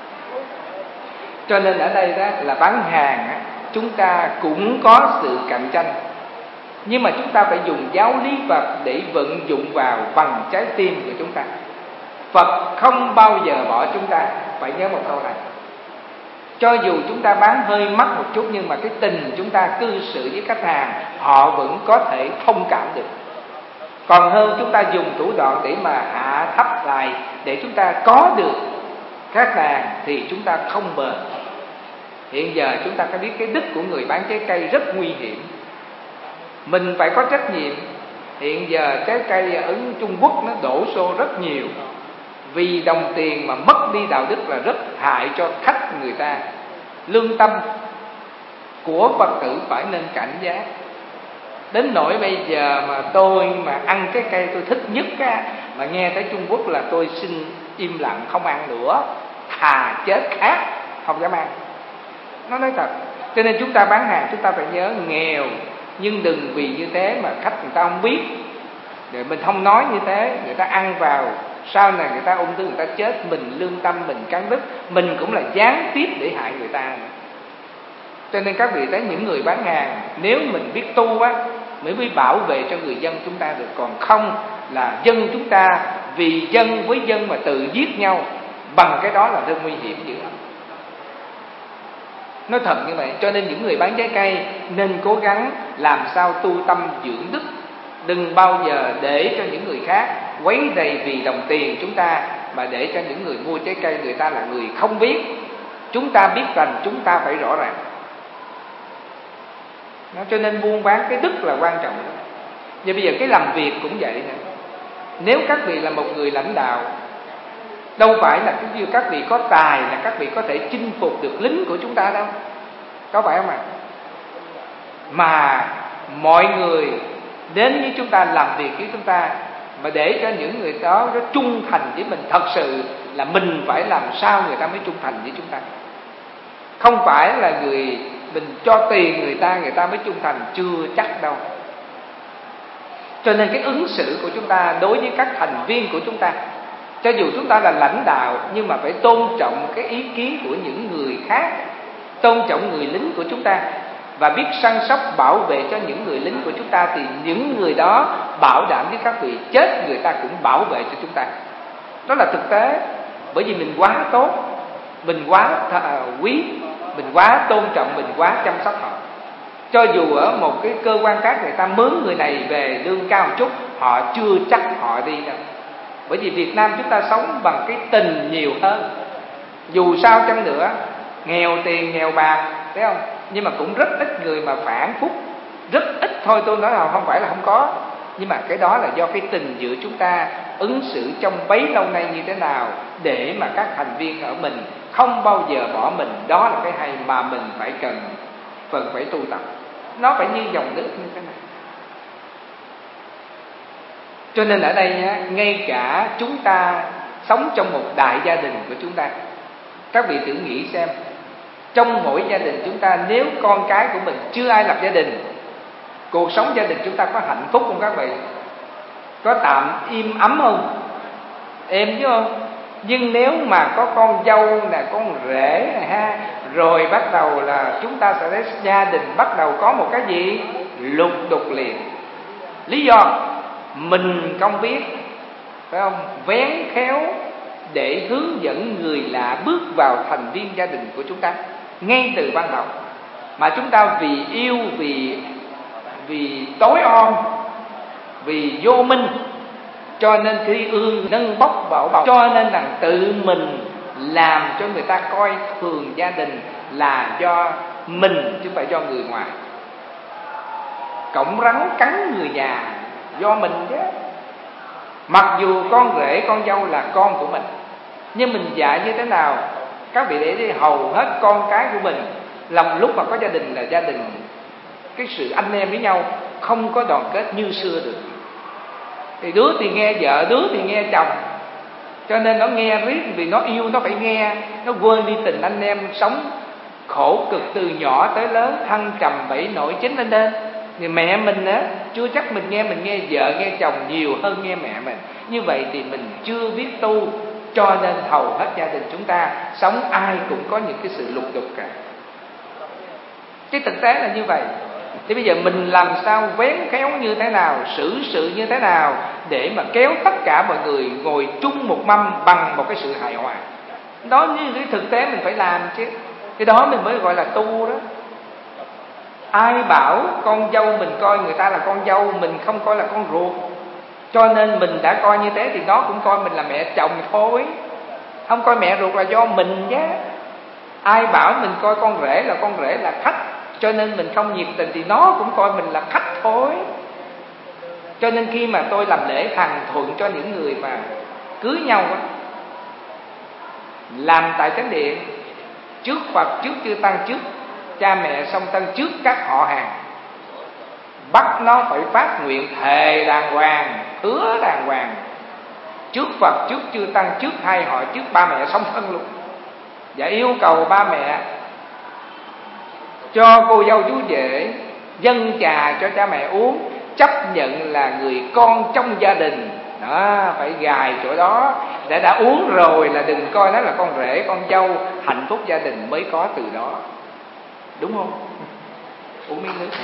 Cho nên ở đây đó là bán hàng á, chúng ta cũng có sự cạnh tranh, nhưng mà chúng ta phải dùng giáo lý Phật để vận dụng vào bằng trái tim của chúng ta. Phật không bao giờ bỏ chúng ta, phải nhớ một câu này. Cho dù chúng ta bán hơi mắc một chút, nhưng mà cái tình chúng ta cư xử với khách hàng, họ vẫn có thể thông cảm được. Còn hơn chúng ta dùng thủ đoạn để mà hạ thấp lại, để chúng ta có được khách hàng, thì chúng ta không bền. Hiện giờ chúng ta phải biết cái đức của người bán trái cây rất nguy hiểm. Mình phải có trách nhiệm. Hiện giờ trái cây ở Trung Quốc nó đổ xô rất nhiều. Vì đồng tiền mà mất đi đạo đức là rất hại cho khách người ta. Lương tâm của Phật tử phải nên cảnh giác. Đến nỗi bây giờ mà tôi mà ăn cái cây tôi thích nhất á, mà nghe tới Trung Quốc là tôi xin im lặng không ăn nữa, thà chết khác không dám ăn. Nó nói thật. Cho nên chúng ta bán hàng chúng ta phải nhớ nghèo, nhưng đừng vì như thế mà khách người ta không biết. Để mình không nói như thế, người ta ăn vào, sau này người ta ung thư người ta chết, mình lương tâm mình cắn rứt, mình cũng là gián tiếp để hại người ta nữa. Cho nên các vị thấy những người bán hàng, nếu mình biết tu á, mới mới bảo vệ cho người dân chúng ta được. Còn không là dân chúng ta vì dân với dân mà tự giết nhau, bằng cái đó là rất nguy hiểm dữ lắm. Nói thật như vậy. Cho nên những người bán trái cây nên cố gắng làm sao tu tâm dưỡng đức. Đừng bao giờ để cho những người khác quấy rầy vì đồng tiền chúng ta, mà để cho những người mua trái cây người ta là người không biết. Chúng ta biết rằng chúng ta phải rõ ràng. Nó cho nên buôn bán cái đức là quan trọng đó. Và bây giờ cái làm việc cũng vậy nè. Nếu các vị là một người lãnh đạo, đâu phải là cái như các vị có tài là các vị có thể chinh phục được lính của chúng ta đâu. Có phải không ạ? Mà mọi người đến với chúng ta, làm việc với chúng ta, mà để cho những người đó nó trung thành với mình, thật sự là mình phải làm sao người ta mới trung thành với chúng ta. Không phải là người mình cho tiền người ta, người ta mới trung thành, chưa chắc đâu. Cho nên cái ứng xử của chúng ta đối với các thành viên của chúng ta, cho dù chúng ta là lãnh đạo, nhưng mà phải tôn trọng cái ý kiến của những người khác, tôn trọng người lính của chúng ta, và biết săn sóc bảo vệ cho những người lính của chúng ta, thì những người đó bảo đảm với các vị chết người ta cũng bảo vệ cho chúng ta. Đó là thực tế. Bởi vì mình quá tốt, mình quá quý, mình quá tôn trọng, mình quá chăm sóc họ. Cho dù ở một cái cơ quan khác người ta mướn người này về lương cao một chút, họ chưa chắc họ đi đâu. Bởi vì Việt Nam chúng ta sống bằng cái tình nhiều hơn. Dù sao chăng nữa, nghèo tiền nghèo bạc, thấy không? Nhưng mà cũng rất ít người mà phản phúc. Rất ít thôi, tôi nói là không phải là không có. Nhưng mà cái đó là do cái tình giữa chúng ta ứng xử trong bấy lâu nay như thế nào, để mà các thành viên ở mình không bao giờ bỏ mình. Đó là cái hay mà mình phải cần phần phải tu tập. Nó phải như dòng nước như thế này. Cho nên ở đây nhá, ngay cả chúng ta sống trong một đại gia đình của chúng ta, các vị thử nghĩ xem, trong mỗi gia đình chúng ta, nếu con cái của mình chưa ai lập gia đình, cuộc sống gia đình chúng ta có hạnh phúc không các vị? Có tạm im ấm không? Êm chứ không? Nhưng nếu mà có con dâu nè, con rể nè ha, rồi bắt đầu là chúng ta sẽ thấy gia đình bắt đầu có một cái gì lục đục liền. Lý do mình không biết, phải không, vén khéo để hướng dẫn người lạ bước vào thành viên gia đình của chúng ta ngay từ ban đầu. Mà chúng ta vì yêu, vì vì tối om, vì vô minh, cho nên khi ương nâng bốc bảo bọc, cho nên rằng tự mình làm cho người ta coi thường gia đình là do mình chứ không phải do người ngoài. Cổng rắn cắn người nhà do mình chứ. Mặc dù con rể con dâu là con của mình, nhưng mình dạy như thế nào? Các vị để đi, hầu hết con cái của mình lòng lúc mà có gia đình là gia đình, cái sự anh em với nhau không có đoàn kết như xưa được. Thì đứa thì nghe vợ, đứa thì nghe chồng, cho nên nó nghe riết, vì nó yêu nó phải nghe, nó quên đi tình anh em sống khổ cực từ nhỏ tới lớn, thăng trầm bảy nổi chín lên lên. Thì mẹ mình á, chưa chắc mình nghe, mình nghe vợ nghe chồng nhiều hơn nghe mẹ mình. Như vậy thì mình chưa biết tu, cho nên hầu hết gia đình chúng ta sống ai cũng có những cái sự lục đục cả. Cái thực tế là như vậy. Thì bây giờ mình làm sao vén khéo như thế nào, xử sự như thế nào để mà kéo tất cả mọi người ngồi chung một mâm bằng một cái sự hài hòa. Đó như cái thực tế mình phải làm chứ. Cái đó mình mới gọi là tu đó. Ai bảo con dâu mình coi người ta là con dâu, mình không coi là con ruột, cho nên mình đã coi như thế thì nó cũng coi mình là mẹ chồng thôi. Không coi mẹ ruột là do mình chứ. Ai bảo mình coi con rể là con rể là khách, cho nên mình không nhiệt tình thì nó cũng coi mình là khách thôi. Cho nên khi mà tôi làm lễ thằng thuận cho những người mà cưới nhau đó, làm tại chánh điện, trước Phật, trước chư tăng, trước cha mẹ song tân, trước các họ hàng, bắt nó phải phát nguyện thề đàng hoàng, hứa đàng hoàng, trước Phật, trước chư tăng, trước hai họ, trước ba mẹ song thân luôn, và yêu cầu ba mẹ cho cô dâu chú rể dâng trà cho cha mẹ uống, chấp nhận là người con trong gia đình. Đó, phải gài chỗ đó. Để đã uống rồi là đừng coi nó là con rể, con dâu. Hạnh phúc gia đình mới có từ đó. Đúng không? Uống miếng nước.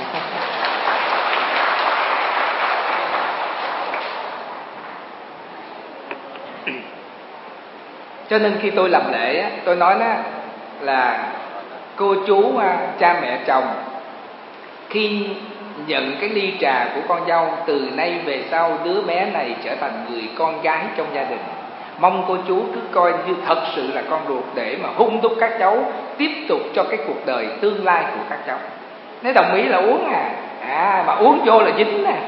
Cho nên khi tôi làm lễ, tôi nói đó là cô chú, cha mẹ chồng, khi nhận cái ly trà của con dâu, từ nay về sau đứa bé này trở thành người con gái trong gia đình. Mong cô chú cứ coi như thật sự là con ruột để mà hung đúc các cháu tiếp tục cho cái cuộc đời tương lai của các cháu. Nếu đồng ý là uống à, à mà uống vô là dính nè.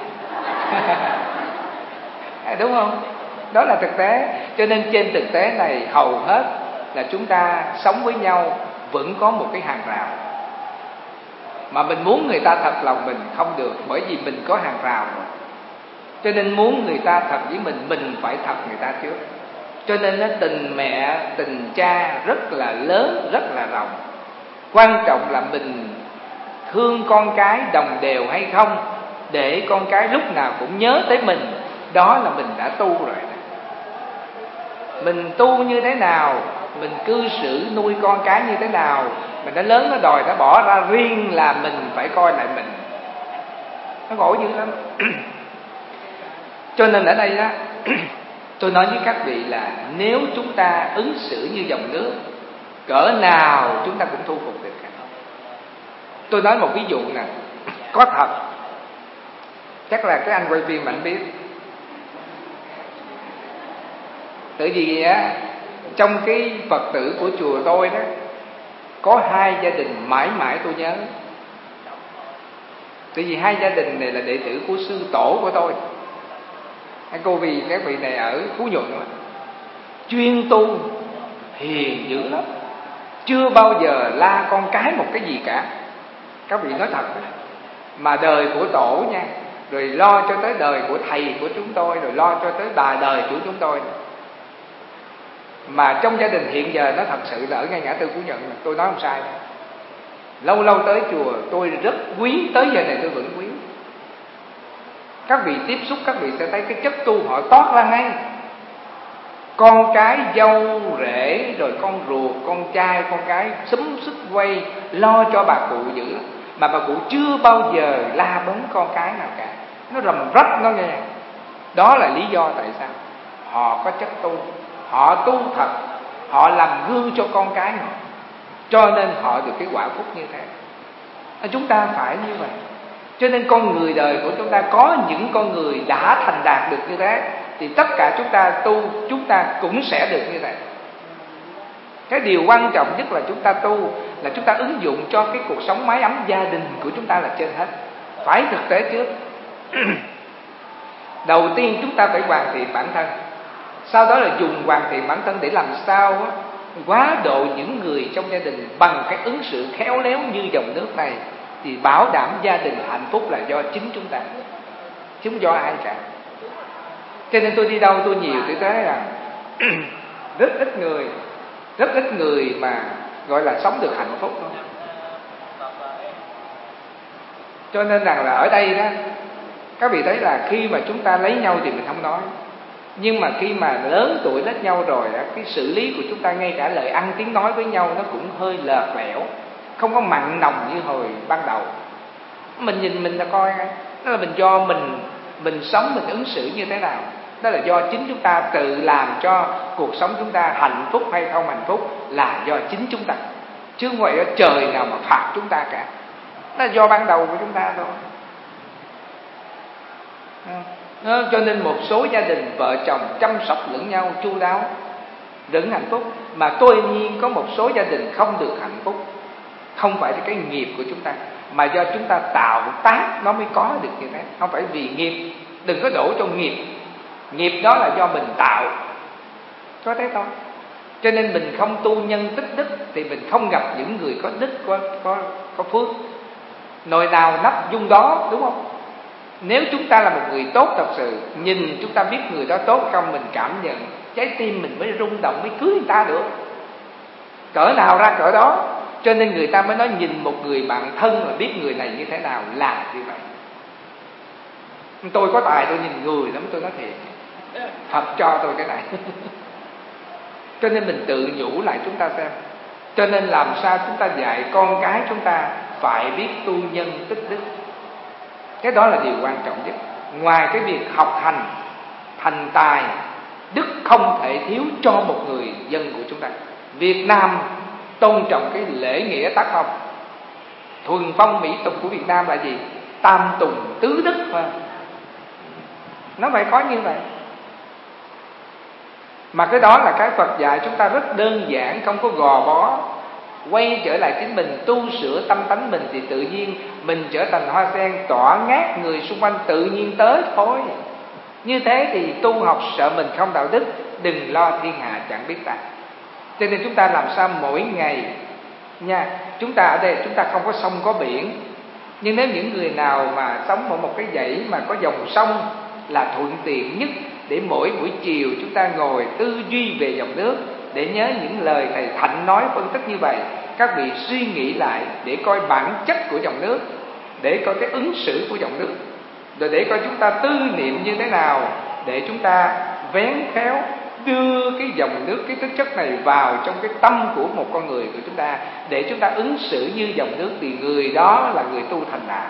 Đúng không? Đó là thực tế. Cho nên trên thực tế này hầu hết là chúng ta sống với nhau vẫn có một cái hàng rào. Mà mình muốn người ta thật lòng mình không được, bởi vì mình có hàng rào rồi. Cho nên muốn người ta thật với mình, mình phải thật người ta trước. Cho nên nó tình mẹ, tình cha rất là lớn, rất là rộng. Quan trọng là mình thương con cái đồng đều hay không, để con cái lúc nào cũng nhớ tới mình. Đó là mình đã tu rồi. Mình tu như thế nào, mình cư xử nuôi con cái như thế nào, mình đã lớn nó đòi nó bỏ ra riêng là mình phải coi lại mình. Nó khổ dữ lắm. Cho nên ở đây đó tôi nói với các vị là nếu chúng ta ứng xử như dòng nước, cỡ nào chúng ta cũng thu phục được cả. Tôi nói một ví dụ nè, có thật, chắc là cái anh quay phim mà anh biết. Tại vì á, trong cái Phật tử của chùa tôi đó, có hai gia đình mãi mãi tôi nhớ. Tại vì hai gia đình này là đệ tử của sư tổ của tôi. Anh cô vì các vị này ở Phú Nhuận, chuyên tu, hiền dữ lắm. chưa bao giờ la con cái một cái gì cả. Các vị nói thật đó. Mà đời của tổ nha, rồi lo cho tới đời của thầy của chúng tôi, rồi lo cho tới bà đời của chúng tôi. Mà trong gia đình hiện giờ nó thật sự là ở ngay ngã tư Phú Nhuận, tôi nói không sai. Lâu lâu tới chùa tôi rất quý, tới giờ này tôi vẫn quý. Các vị tiếp xúc các vị sẽ thấy cái chất tu họ toát ra ngay. Con cái, dâu, rể, rồi con ruột, con trai, con cái xúm xít quay lo cho bà cụ dữ. Mà bà cụ chưa bao giờ la bấn con cái nào cả. Nó rầm rách nó nghe. Đó là lý do tại sao họ có chất tu. Họ tu thật, họ làm gương cho con cái họ, cho nên họ được cái quả phúc như thế. Chúng ta phải như vậy. Cho nên con người đời của chúng ta có những con người đã thành đạt được như thế, thì tất cả chúng ta tu, chúng ta cũng sẽ được như thế. Cái điều quan trọng nhất là chúng ta tu, là chúng ta ứng dụng cho cái cuộc sống mái ấm gia đình của chúng ta là trên hết. Phải thực tế trước. Đầu tiên chúng ta phải hoàn thiện bản thân, sau đó là dùng hoàn thiện bản thân để làm sao á, quá độ những người trong gia đình bằng cái ứng xử khéo léo như dòng nước này, thì bảo đảm gia đình hạnh phúc là do chính chúng ta, chứ không do ai cả. Cho nên tôi đi đâu tôi nhiều tôi thấy là rất ít người, rất ít người mà gọi là sống được hạnh phúc thôi. Cho nên rằng là ở đây đó, các vị thấy là khi mà chúng ta lấy nhau thì mình không nói, nhưng mà khi mà lớn tuổi lấy nhau rồi đó, cái xử lý của chúng ta, ngay cả lời ăn tiếng nói với nhau nó cũng hơi lợt lẽo, không có mặn nồng như hồi ban đầu. Mình nhìn mình là coi, đó là mình do mình mình sống, mình ứng xử như thế nào. Đó là do chính chúng ta tự làm cho cuộc sống chúng ta hạnh phúc hay không hạnh phúc là do chính chúng ta, chứ không phải trời nào mà phạt chúng ta cả. Đó là do ban đầu của chúng ta thôi. Đó, cho nên một số gia đình vợ chồng chăm sóc lẫn nhau chu đáo vẫn hạnh phúc, mà tôi nhiên có một số gia đình không được hạnh phúc. Không phải là cái nghiệp của chúng ta, mà do chúng ta tạo tác nó mới có được như thế. Không phải vì nghiệp, đừng có đổ cho nghiệp. Nghiệp đó là do mình tạo, có thế thôi. Cho nên mình không tu nhân tích đức thì mình không gặp những người có đức, có, có, có phước. Nồi nào nắp dung đó, đúng không? Nếu chúng ta là một người tốt thật sự, nhìn chúng ta biết người đó tốt không, mình cảm nhận, trái tim mình mới rung động, mới cưới người ta được. Cỡ nào ra cỡ đó. Cho nên người ta mới nói nhìn một người bạn thân là biết người này như thế nào, là như vậy. Tôi có tài tôi nhìn người lắm, tôi nói thiệt, Phật cho tôi cái này. Cho nên mình tự nhủ lại chúng ta xem. Cho nên làm sao chúng ta dạy con cái chúng ta phải biết tu nhân tích đức. Cái đó là điều quan trọng nhất. Ngoài cái việc học hành, thành tài, đức không thể thiếu cho một người dân của chúng ta. Việt Nam tôn trọng cái lễ nghĩa tác phong. Thuần phong mỹ tục của Việt Nam là gì? Tam tùng tứ đức mà. Nó phải có như vậy. Mà cái đó là cái Phật dạy chúng ta rất đơn giản, không có gò bó. Quay trở lại chính mình, tu sửa tâm tánh mình, thì tự nhiên mình trở thành hoa sen tỏa ngát, người xung quanh tự nhiên tới thôi. Như thế thì tu học sợ mình không đạo đức, đừng lo thiên hạ chẳng biết ta. Cho nên chúng ta làm sao mỗi ngày nha, chúng ta ở đây chúng ta không có sông có biển, nhưng nếu những người nào mà sống ở một cái dãy mà có dòng sông là thuận tiện nhất, để mỗi buổi chiều chúng ta ngồi tư duy về dòng nước, để nhớ những lời thầy Thạnh nói phân tích như vậy. Các vị suy nghĩ lại để coi bản chất của dòng nước, để coi cái ứng xử của dòng nước, rồi để coi chúng ta tư niệm như thế nào, để chúng ta vén khéo đưa cái dòng nước, cái tính chất này vào trong cái tâm của một con người của chúng ta, để chúng ta ứng xử như dòng nước, thì người đó là người tu thành đạt.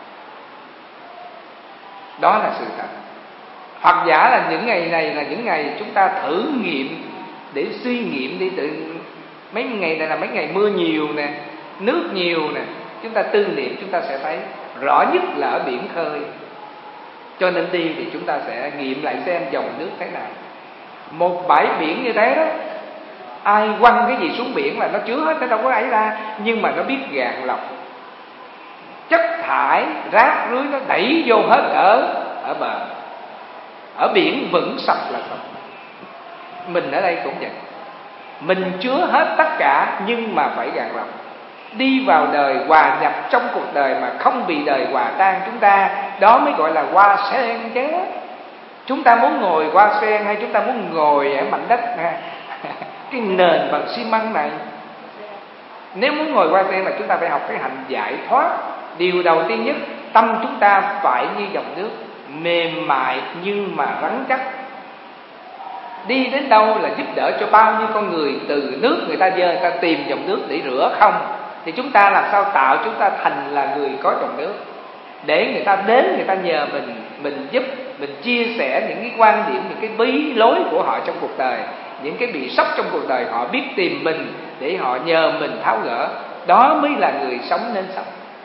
Đó là sự thật. Hoặc giả là những ngày này là những ngày chúng ta thử nghiệm, để suy nghiệm đi. Tự mấy ngày này là mấy ngày mưa nhiều nè, nước nhiều nè, chúng ta tư niệm chúng ta sẽ thấy rõ nhất là ở biển khơi. Cho nên đi thì chúng ta sẽ nghiệm lại xem dòng nước thế nào. Một bãi biển như thế đó, ai quăng cái gì xuống biển là nó chứa hết, nó đâu có ấy ra. Nhưng mà nó biết gạn lọc, chất thải rác rưới nó đẩy vô hết ở ở bờ. Ở biển vẫn sạch là sạch. Mình ở đây cũng vậy. Mình chứa hết tất cả nhưng mà phải gạn lọc. Đi vào đời, hòa nhập trong cuộc đời mà không bị đời hòa tan chúng ta, đó mới gọi là hoa sen chứ. Chúng ta muốn ngồi hoa sen hay chúng ta muốn ngồi ở mảnh đất cái nền bằng xi măng này? Nếu muốn ngồi hoa sen là chúng ta phải học cái hành giải thoát. Điều đầu tiên nhất, tâm chúng ta phải như dòng nước, mềm mại nhưng mà rắn chắc. Đi đến đâu là giúp đỡ cho bao nhiêu con người. Từ nước người ta dơ, người ta tìm dòng nước để rửa không, thì chúng ta làm sao tạo chúng ta thành là người có dòng nước, để người ta đến, người ta nhờ mình, mình giúp, mình chia sẻ những cái quan điểm, những cái bí lối của họ trong cuộc đời, những cái bị sốc trong cuộc đời, họ biết tìm mình để họ nhờ mình tháo gỡ. Đó mới là người sống nên sống.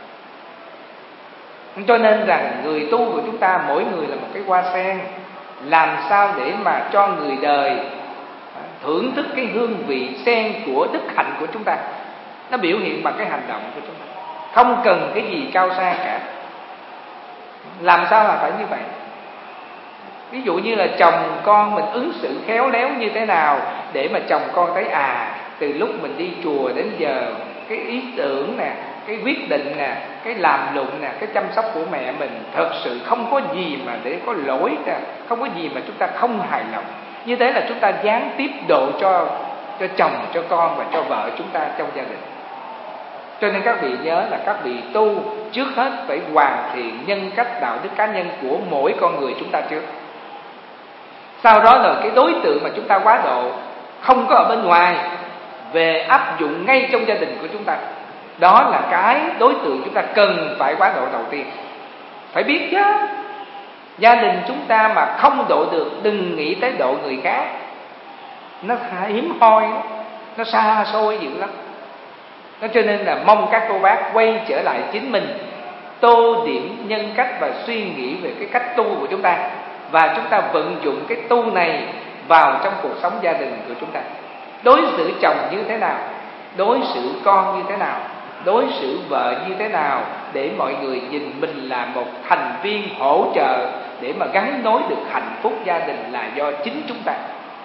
Cho nên rằng người tu của chúng ta, mỗi người là một cái hoa sen. Làm sao để mà cho người đời thưởng thức cái hương vị sen của đức hạnh của chúng ta, nó biểu hiện bằng cái hành động của chúng ta, không cần cái gì cao xa cả. Làm sao là phải như vậy? Ví dụ như là chồng con mình ứng xử khéo léo như thế nào để mà chồng con thấy à, từ lúc mình đi chùa đến giờ, cái ý tưởng nè, cái quyết định nè, cái làm lụng nè, cái chăm sóc của mẹ mình thật sự không có gì mà để có lỗi nè, không có gì mà chúng ta không hài lòng. Như thế là chúng ta gián tiếp độ cho cho chồng, cho con và cho vợ chúng ta trong gia đình. Cho nên các vị nhớ là các vị tu trước hết phải hoàn thiện nhân cách đạo đức cá nhân của mỗi con người chúng ta trước. Sau đó là cái đối tượng mà chúng ta quá độ không có ở bên ngoài, về áp dụng ngay trong gia đình của chúng ta. Đó là cái đối tượng chúng ta cần phải quá độ đầu tiên. Phải biết chứ, gia đình chúng ta mà không độ được, đừng nghĩ tới độ người khác. Nó hiếm hoi, nó xa xôi dữ lắm. Nó cho nên là mong các cô bác quay trở lại chính mình, tô điểm nhân cách và suy nghĩ về cái cách tu của chúng ta, và chúng ta vận dụng cái tu này vào trong cuộc sống gia đình của chúng ta. Đối xử chồng như thế nào, đối xử con như thế nào, đối xử vợ như thế nào, để mọi người nhìn mình là một thành viên hỗ trợ để mà gắn nối được hạnh phúc gia đình là do chính chúng ta.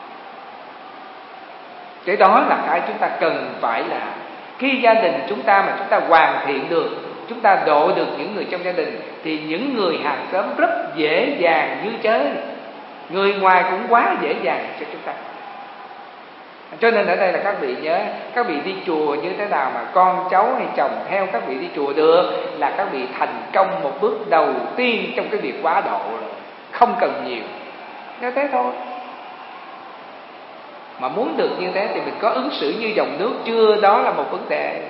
Cái đó là cái chúng ta cần phải làm. Khi gia đình chúng ta mà chúng ta hoàn thiện được, chúng ta độ được những người trong gia đình, thì những người hàng xóm rất dễ dàng như chơi. Người ngoài cũng quá dễ dàng cho chúng ta. Cho nên ở đây là các vị nhớ, các vị đi chùa như thế nào mà con cháu hay chồng theo các vị đi chùa được, là các vị thành công một bước đầu tiên trong cái việc quá độ rồi. Không cần nhiều, như thế thôi. Mà muốn được như thế thì mình có ứng xử như dòng nước chưa, đó là một vấn đề.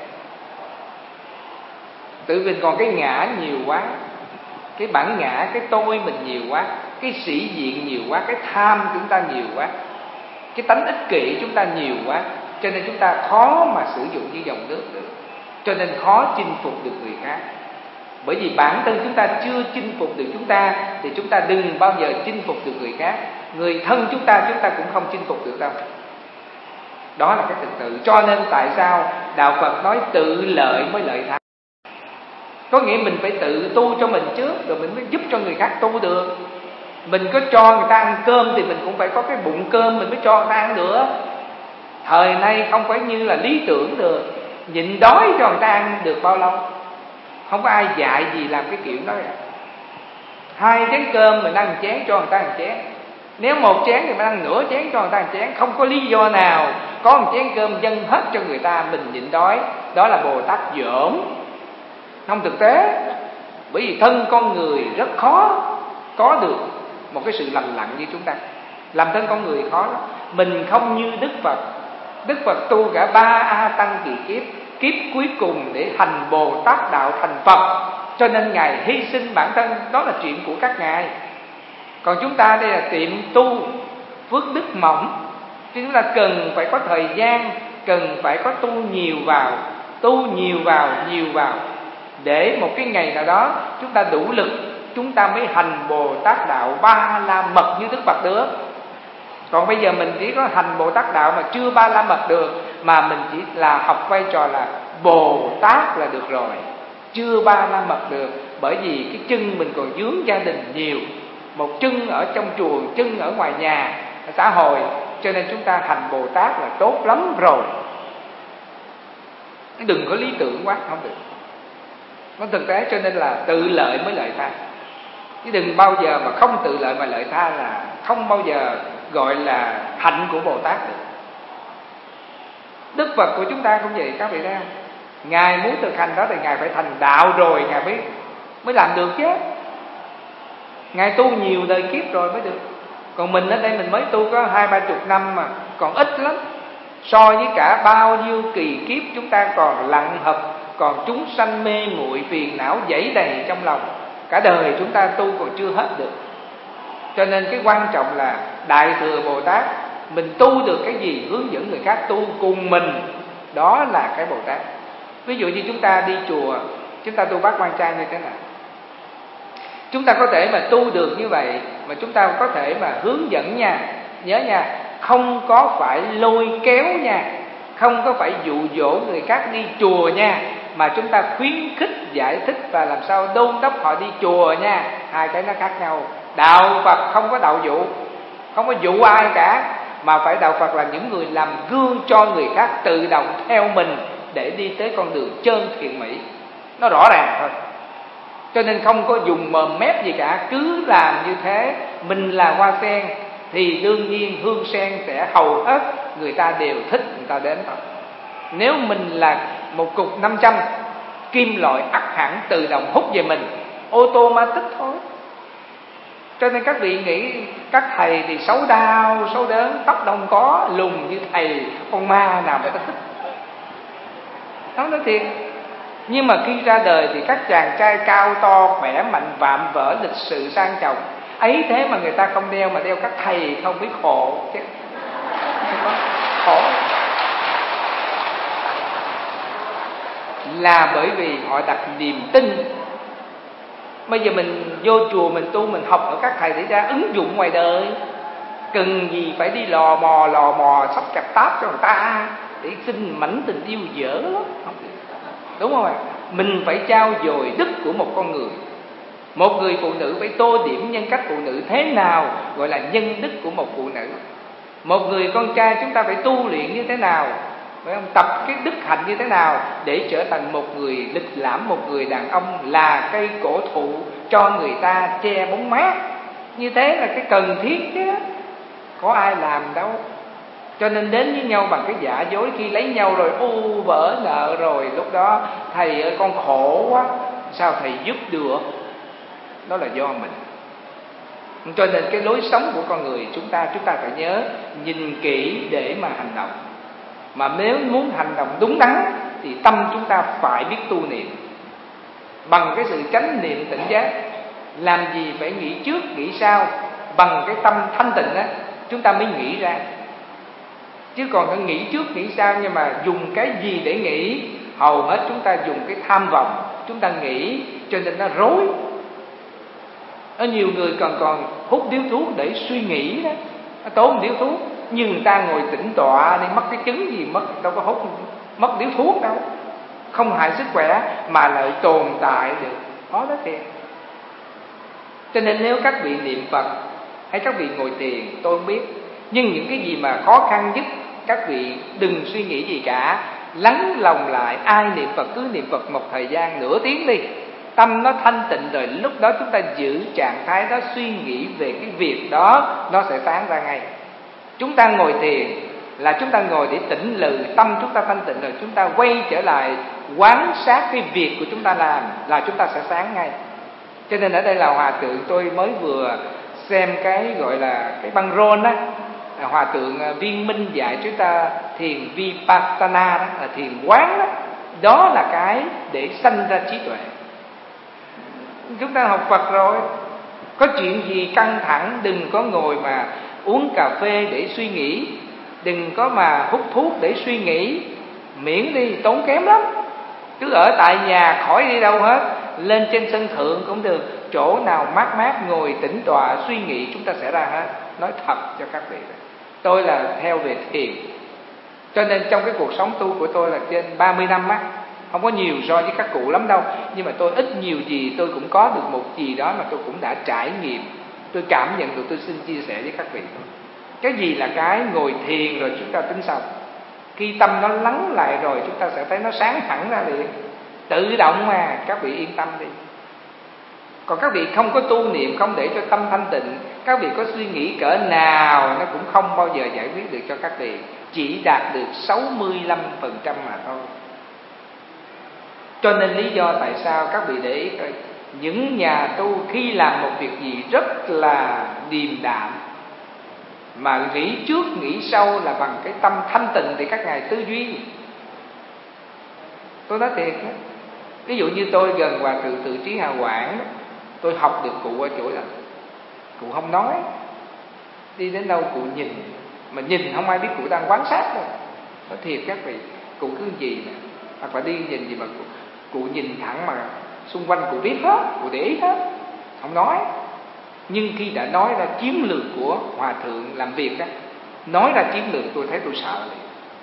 Tự mình còn cái ngã nhiều quá, cái bản ngã, cái tôi mình nhiều quá, cái sĩ diện nhiều quá, cái tham chúng ta nhiều quá, cái tánh ích kỷ chúng ta nhiều quá, cho nên chúng ta khó mà sử dụng như dòng nước được. Cho nên khó chinh phục được người khác. Bởi vì bản thân chúng ta chưa chinh phục được chúng ta, thì chúng ta đừng bao giờ chinh phục được người khác. Người thân chúng ta chúng ta cũng không chinh phục được đâu. Đó là cái thực tự. Cho nên tại sao đạo Phật nói tự lợi mới lợi他. Có nghĩa mình phải tự tu cho mình trước, rồi mình mới giúp cho người khác tu được. Mình có cho người ta ăn cơm thì mình cũng phải có cái bụng cơm mình mới cho người ta ăn được. Thời nay không phải như là lý tưởng được, nhịn đói cho người ta ăn được bao lâu. Không có ai dạy gì làm cái kiểu đó cả. Hai chén cơm mình ăn một chén cho người ta một chén. Nếu một chén thì mình ăn nửa chén cho người ta một chén. Không có lý do nào có một chén cơm dâng hết cho người ta, mình nhịn đói. Đó là Bồ Tát giỡn, không thực tế. Bởi vì thân con người rất khó có được một cái sự lành lặn như chúng ta. Làm thân con người khó lắm. Mình không như Đức Phật. Đức Phật tu cả ba A Tăng kỳ kiếp, kiếp cuối cùng để thành Bồ Tát đạo, thành Phật. Cho nên Ngài hy sinh bản thân. Đó là chuyện của các Ngài. Còn chúng ta đây là tiệm tu phước đức mỏng, chứ chúng ta cần phải có thời gian, cần phải có tu nhiều vào, tu nhiều vào, nhiều vào, để một cái ngày nào đó chúng ta đủ lực, chúng ta mới hành Bồ Tát đạo ba la mật như Đức Phật được. Còn bây giờ mình chỉ có hành Bồ Tát đạo mà chưa ba la mật được, mà mình chỉ là học vai trò là Bồ Tát là được rồi, chưa ba la mật được. Bởi vì cái chân mình còn vướng gia đình nhiều, một chân ở trong chùa, chân ở ngoài nhà, xã hội, cho nên chúng ta hành Bồ Tát là tốt lắm rồi. Đừng có lý tưởng quá, không được. Nó thực tế, cho nên là tự lợi mới lợi tha. Chứ đừng bao giờ mà không tự lợi mà lợi tha là không bao giờ gọi là hạnh của Bồ Tát được. Đức Phật của chúng ta cũng vậy các vị thấy không? Ngài muốn thực hành đó thì Ngài phải thành đạo rồi Ngài mới mới làm được chứ. Ngài tu nhiều đời kiếp rồi mới được. Còn mình ở đây mình mới tu có hai ba chục năm mà còn ít lắm. So với cả bao nhiêu kỳ kiếp chúng ta còn lặng hợp, còn chúng sanh mê muội phiền não dẫy đầy trong lòng. Cả đời chúng ta tu còn chưa hết được. Cho nên cái quan trọng là Đại Thừa Bồ Tát, mình tu được cái gì hướng dẫn người khác tu cùng mình, đó là cái Bồ Tát. Ví dụ như chúng ta đi chùa, chúng ta tu Bát Quan Trai như thế nào? Chúng ta có thể mà tu được như vậy, mà chúng ta có thể mà hướng dẫn nha. Nhớ nha, không có phải lôi kéo nha, không có phải dụ dỗ người khác đi chùa nha, mà chúng ta khuyến khích, giải thích và làm sao đôn đốc họ đi chùa nha. Hai cái nó khác nhau. Đạo Phật không có đạo dụ, không có dụ ai cả, mà phải đạo Phật là những người làm gương cho người khác tự động theo mình để đi tới con đường chân thiện mỹ. Nó rõ ràng thôi. Cho nên không có dùng mồm mép gì cả, cứ làm như thế. Mình là hoa sen thì đương nhiên hương sen sẽ hầu hết người ta đều thích, người ta đến thôi. Nếu mình là một cục năm trăm, kim loại ắt hẳn tự động hút về mình, automatic thôi. Cho nên các vị nghĩ các thầy thì xấu đau, xấu đớn, tóc đông có, lùn như thầy, con ma nào người ta thích. Đó nói thiệt. Nhưng mà khi ra đời thì các chàng trai cao to, khỏe mạnh, vạm vỡ, lịch sự, sang trọng, ấy thế mà người ta không đeo mà đeo các thầy không biết khổ chứ. Khổ là bởi vì họ đặt niềm tin. Bây giờ mình vô chùa mình tu, mình học ở các thầy để ra ứng dụng ngoài đời. Cần gì phải đi lò mò lò mò sắp chặt táp cho người ta để xin mảnh tình yêu dở lắm. Đúng không ạ? Mình phải trao dồi đức của một con người. Một người phụ nữ phải tô điểm nhân cách phụ nữ thế nào gọi là nhân đức của một phụ nữ. Một người con trai chúng ta phải tu luyện như thế nào, phải không? Tập cái đức hạnh như thế nào để trở thành một người lịch lãm, một người đàn ông là cây cổ thụ cho người ta che bóng mát. Như thế là cái cần thiết chứ, có ai làm đâu. Cho nên đến với nhau bằng cái giả dối, khi lấy nhau rồi u vỡ nợ rồi, lúc đó thầy ơi con khổ quá, sao thầy giúp được? Đó là do mình. Cho nên cái lối sống của con người chúng ta, chúng ta phải nhớ nhìn kỹ để mà hành động. Mà nếu muốn hành động đúng đắn thì tâm chúng ta phải biết tu niệm bằng cái sự chánh niệm tỉnh giác. Làm gì phải nghĩ trước nghĩ sau, bằng cái tâm thanh tịnh á chúng ta mới nghĩ ra. Chứ còn phải nghĩ trước nghĩ sau, nhưng mà dùng cái gì để nghĩ? Hầu hết chúng ta dùng cái tham vọng, chúng ta nghĩ cho nên nó rối. Có nhiều người còn còn hút điếu thuốc để suy nghĩ đó, nó tốn điếu thuốc. Nhưng người ta ngồi tĩnh tọa đi, mất cái chứng gì mất, đâu có hút mất điếu thuốc đâu, không hại sức khỏe mà lại tồn tại được. Đó đó thiệt. Cho nên nếu các vị niệm Phật hay các vị ngồi thiền tôi không biết, nhưng những cái gì mà khó khăn nhất các vị đừng suy nghĩ gì cả, lắng lòng lại. Ai niệm Phật cứ niệm Phật một thời gian nửa tiếng đi, tâm nó thanh tịnh rồi, lúc đó chúng ta giữ trạng thái đó, suy nghĩ về cái việc đó, nó sẽ tán ra ngay. Chúng ta ngồi thiền là chúng ta ngồi để tĩnh lự, tâm chúng ta thanh tịnh rồi, chúng ta quay trở lại quán sát cái việc của chúng ta làm là chúng ta sẽ sáng ngay. Cho nên ở đây là hòa thượng tôi mới vừa xem cái gọi là cái băng rôn á, hòa thượng Viên Minh dạy chúng ta thiền Vipassana đó, là thiền quán đó. Đó là cái để sanh ra trí tuệ. Chúng ta học Phật rồi, có chuyện gì căng thẳng đừng có ngồi mà uống cà phê để suy nghĩ, đừng có mà hút thuốc để suy nghĩ, miễn đi, tốn kém lắm. Cứ ở tại nhà khỏi đi đâu hết, lên trên sân thượng cũng được, chỗ nào mát mát ngồi tĩnh tọa suy nghĩ chúng ta sẽ ra hết. Nói thật cho các vị, tôi là theo về thiền, cho nên trong cái cuộc sống tu của tôi là trên ba mươi năm á, không có nhiều so với các cụ lắm đâu, nhưng mà tôi ít nhiều gì tôi cũng có được một gì đó mà tôi cũng đã trải nghiệm, tôi cảm nhận được, tôi xin chia sẻ với các vị thôi. Cái gì là cái ngồi thiền rồi chúng ta tính xong. Khi tâm nó lắng lại rồi chúng ta sẽ thấy nó sáng hẳn ra liền, tự động mà. Các vị yên tâm đi. Còn các vị không có tu niệm, không để cho tâm thanh tịnh, các vị có suy nghĩ cỡ nào nó cũng không bao giờ giải quyết được cho các vị. Chỉ đạt được sáu mươi lăm phần trăm mà thôi. Cho nên lý do tại sao các vị để ý coi, những nhà tu khi làm một việc gì rất là điềm đạm, mà nghĩ trước nghĩ sau là bằng cái tâm thanh tịnh, thì các ngài tư duy. Tôi nói thiệt đó. Ví dụ như tôi gần Hòa Thượng Tự Trí Hà Quảng, tôi học được cụ ở chỗ là cụ không nói, đi đến đâu cụ nhìn, mà nhìn không ai biết cụ đang quan sát đâu. Nói thiệt các vị, cụ cứ gì nè, hoặc là đi nhìn gì mà cụ, cụ nhìn thẳng mà xung quanh cụ biết hết, cụ để ý hết, không nói. Nhưng khi đã nói ra chiến lược của Hòa Thượng làm việc đó, nói ra chiến lược, tôi thấy tôi sợ liền.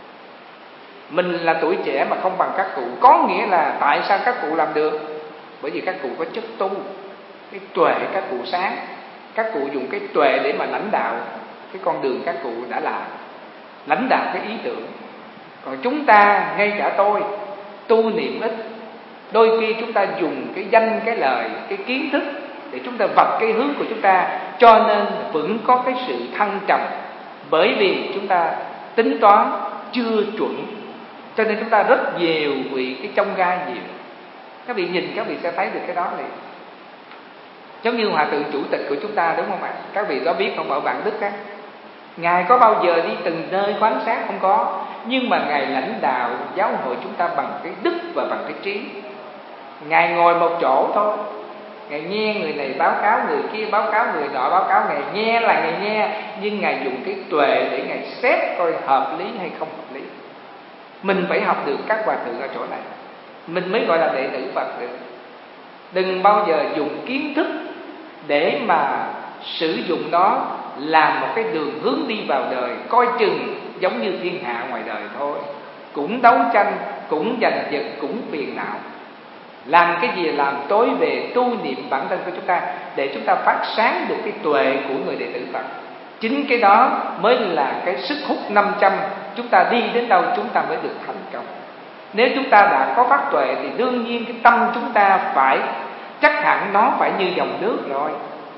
Mình là tuổi trẻ mà không bằng các cụ, có nghĩa là tại sao các cụ làm được? Bởi vì các cụ có chất tu, cái tuệ các cụ sáng. Các cụ dùng cái tuệ để mà lãnh đạo cái con đường các cụ đã làm, lãnh đạo cái ý tưởng. Còn chúng ta, ngay cả tôi, tu niệm ít, đôi khi chúng ta dùng cái danh, cái lời, cái kiến thức để chúng ta vạch cái hướng của chúng ta, cho nên vẫn có cái sự thăng trầm. Bởi vì chúng ta tính toán chưa chuẩn, cho nên chúng ta rất nhiều vị cái trong gai nhiều. Các vị nhìn các vị sẽ thấy được cái đó liền. Giống như Hòa Thượng chủ tịch của chúng ta, đúng không ạ? Các vị có biết không, ở Vạn Đức á, Ngài có bao giờ đi từng nơi quán sát? Không có. Nhưng mà Ngài lãnh đạo giáo hội chúng ta bằng cái đức và bằng cái trí. Ngài ngồi một chỗ thôi, Ngài nghe người này báo cáo, người kia báo cáo, người nọ báo cáo, Ngài nghe là Ngài nghe, nhưng Ngài dùng cái tuệ để Ngài xét coi hợp lý hay không hợp lý. Mình phải học được các hòa thượng ở chỗ này, mình mới gọi là đệ tử Phật được. Đừng bao giờ dùng kiến thức để mà sử dụng nó làm một cái đường hướng đi vào đời, coi chừng giống như thiên hạ ngoài đời thôi. Cũng đấu tranh, cũng giành giật, cũng phiền não. Làm cái gì làm tối về tu niệm bản thân của chúng ta, để chúng ta phát sáng được cái tuệ của người đệ tử Phật. Chính cái đó mới là cái sức hút năm trăm. Chúng ta đi đến đâu chúng ta mới được thành công. Nếu chúng ta đã có phát tuệ thì đương nhiên cái tâm chúng ta phải, chắc hẳn nó phải như dòng nước rồi.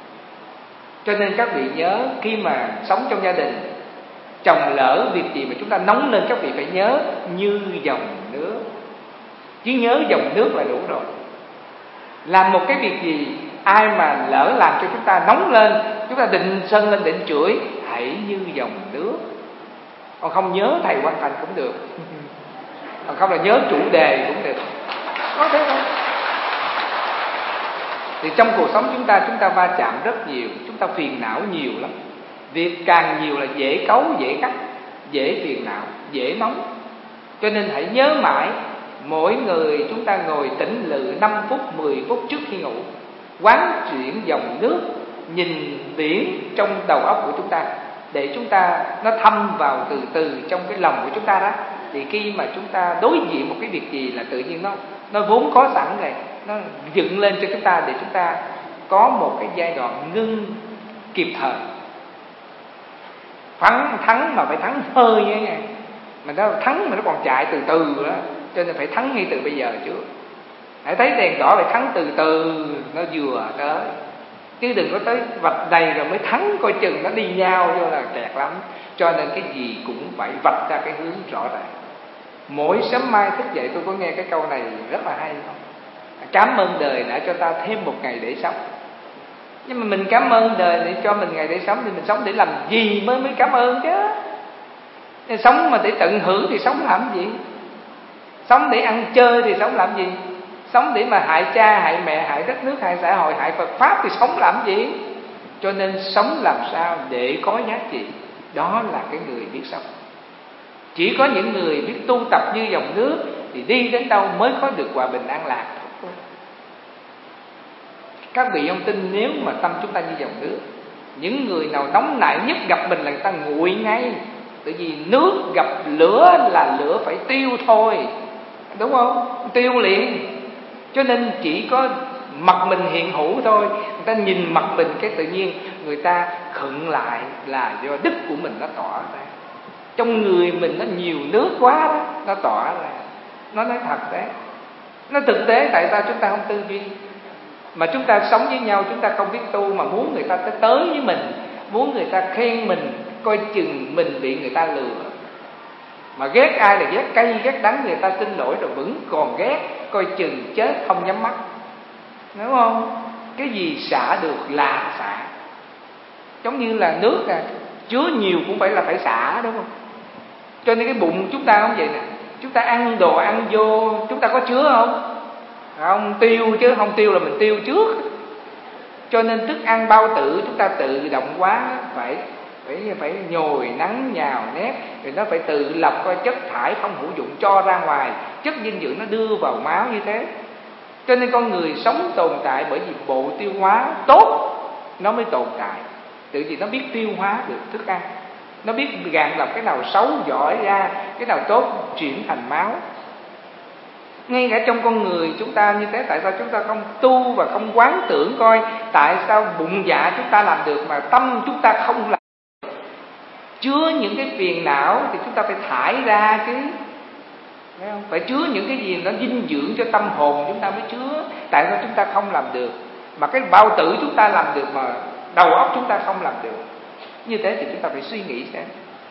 Cho nên các vị nhớ, khi mà sống trong gia đình, chồng lỡ việc gì mà chúng ta nóng lên, các vị phải nhớ như dòng nước. Chỉ nhớ dòng nước là đủ rồi. Làm một cái việc gì, ai mà lỡ làm cho chúng ta nóng lên, chúng ta định sân lên, định chửi, hãy như dòng nước. Còn không nhớ thầy Quang Thành cũng được, còn không là nhớ chủ đề cũng được. Có thế không? Thì trong cuộc sống chúng ta, chúng ta va chạm rất nhiều, chúng ta phiền não nhiều lắm. Việc càng nhiều là dễ cấu, dễ cắt, dễ phiền não, dễ nóng. Cho nên hãy nhớ mãi, mỗi người chúng ta ngồi tĩnh lự năm phút, mười phút trước khi ngủ, quán chuyển dòng nước, nhìn biển trong đầu óc của chúng ta, để chúng ta nó thâm vào từ từ trong cái lòng của chúng ta đó. Thì khi mà chúng ta đối diện một cái việc gì là tự nhiên nó nó vốn có sẵn rồi, nó dựng lên cho chúng ta, để chúng ta có một cái giai đoạn ngưng kịp thời. Thắng thắng mà phải thắng hơi nha, mà nó thắng mà nó còn chạy từ từ đó, cho nên phải thắng ngay từ bây giờ trước. Hãy thấy đèn đỏ phải thắng từ từ, nó vừa tới, chứ đừng có tới vạch đầy rồi mới thắng, coi chừng nó đi nhau vô là kẹt lắm. Cho nên cái gì cũng phải vạch ra cái hướng rõ ràng. Mỗi sớm mai thức dậy tôi có nghe cái câu này rất là hay không? Cảm ơn đời đã cho ta thêm một ngày để sống. Nhưng mà mình cảm ơn đời để cho mình ngày để sống, thì mình sống để làm gì mới mới cảm ơn chứ? Sống mà để tận hưởng thì sống làm gì? Sống để ăn chơi thì sống làm gì? Sống để mà hại cha, hại mẹ, hại đất nước, hại xã hội, hại Phật Pháp thì sống làm gì? Cho nên sống làm sao để có giá trị, đó là cái người biết sống. Chỉ có những người biết tu tập như dòng nước thì đi đến đâu mới có được hòa bình an lạc. Các vị ông tin, nếu mà tâm chúng ta như dòng nước, những người nào nóng nảy nhất gặp mình là người ta nguội ngay. Tại vì nước gặp lửa là lửa phải tiêu thôi, đúng không? Tiêu liền. Cho nên chỉ có mặt mình hiện hữu thôi, người ta nhìn mặt mình cái tự nhiên người ta khựng lại là do đức của mình nó tỏa ra. Trong người mình nó nhiều nước quá đó, nó tỏa ra. Nó nói thật đấy, nó thực tế. Tại sao chúng ta không tư duy? Mà chúng ta sống với nhau, chúng ta không biết tu, mà muốn người ta tới tới với mình, muốn người ta khen mình, coi chừng mình bị người ta lừa. Mà ghét ai là ghét cay ghét đắng, người ta xin lỗi rồi vẫn còn ghét, coi chừng chết không nhắm mắt, đúng không? Cái gì xả được là xả. Giống như là nước à, chứa nhiều cũng phải là phải xả, đúng không? Cho nên cái bụng chúng ta không vậy nè. Chúng ta ăn đồ ăn vô, chúng ta có chứa không? Không, tiêu chứ, không tiêu là mình tiêu trước. Cho nên thức ăn bao tử chúng ta tự động quá, phải phải phải nhồi nắng nhào nét, rồi nó phải tự lọc coi chất thải không hữu dụng cho ra ngoài, chất dinh dưỡng nó đưa vào máu như thế. Cho nên con người sống tồn tại bởi vì bộ tiêu hóa tốt nó mới tồn tại. Tự vì nó biết tiêu hóa được thức ăn, nó biết gạn lọc cái nào xấu giỏi ra, cái nào tốt chuyển thành máu. Ngay cả trong con người chúng ta như thế, tại sao chúng ta không tu và không quán tưởng coi tại sao bụng dạ chúng ta làm được mà tâm chúng ta không làm được? Chứa những cái phiền não thì chúng ta phải thải ra chứ, phải không? Phải chứa những cái gì nó dinh dưỡng cho tâm hồn chúng ta mới chứa. Tại sao chúng ta không làm được? Mà cái bao tử chúng ta làm được mà đầu óc chúng ta không làm được. Như thế thì chúng ta phải suy nghĩ xem.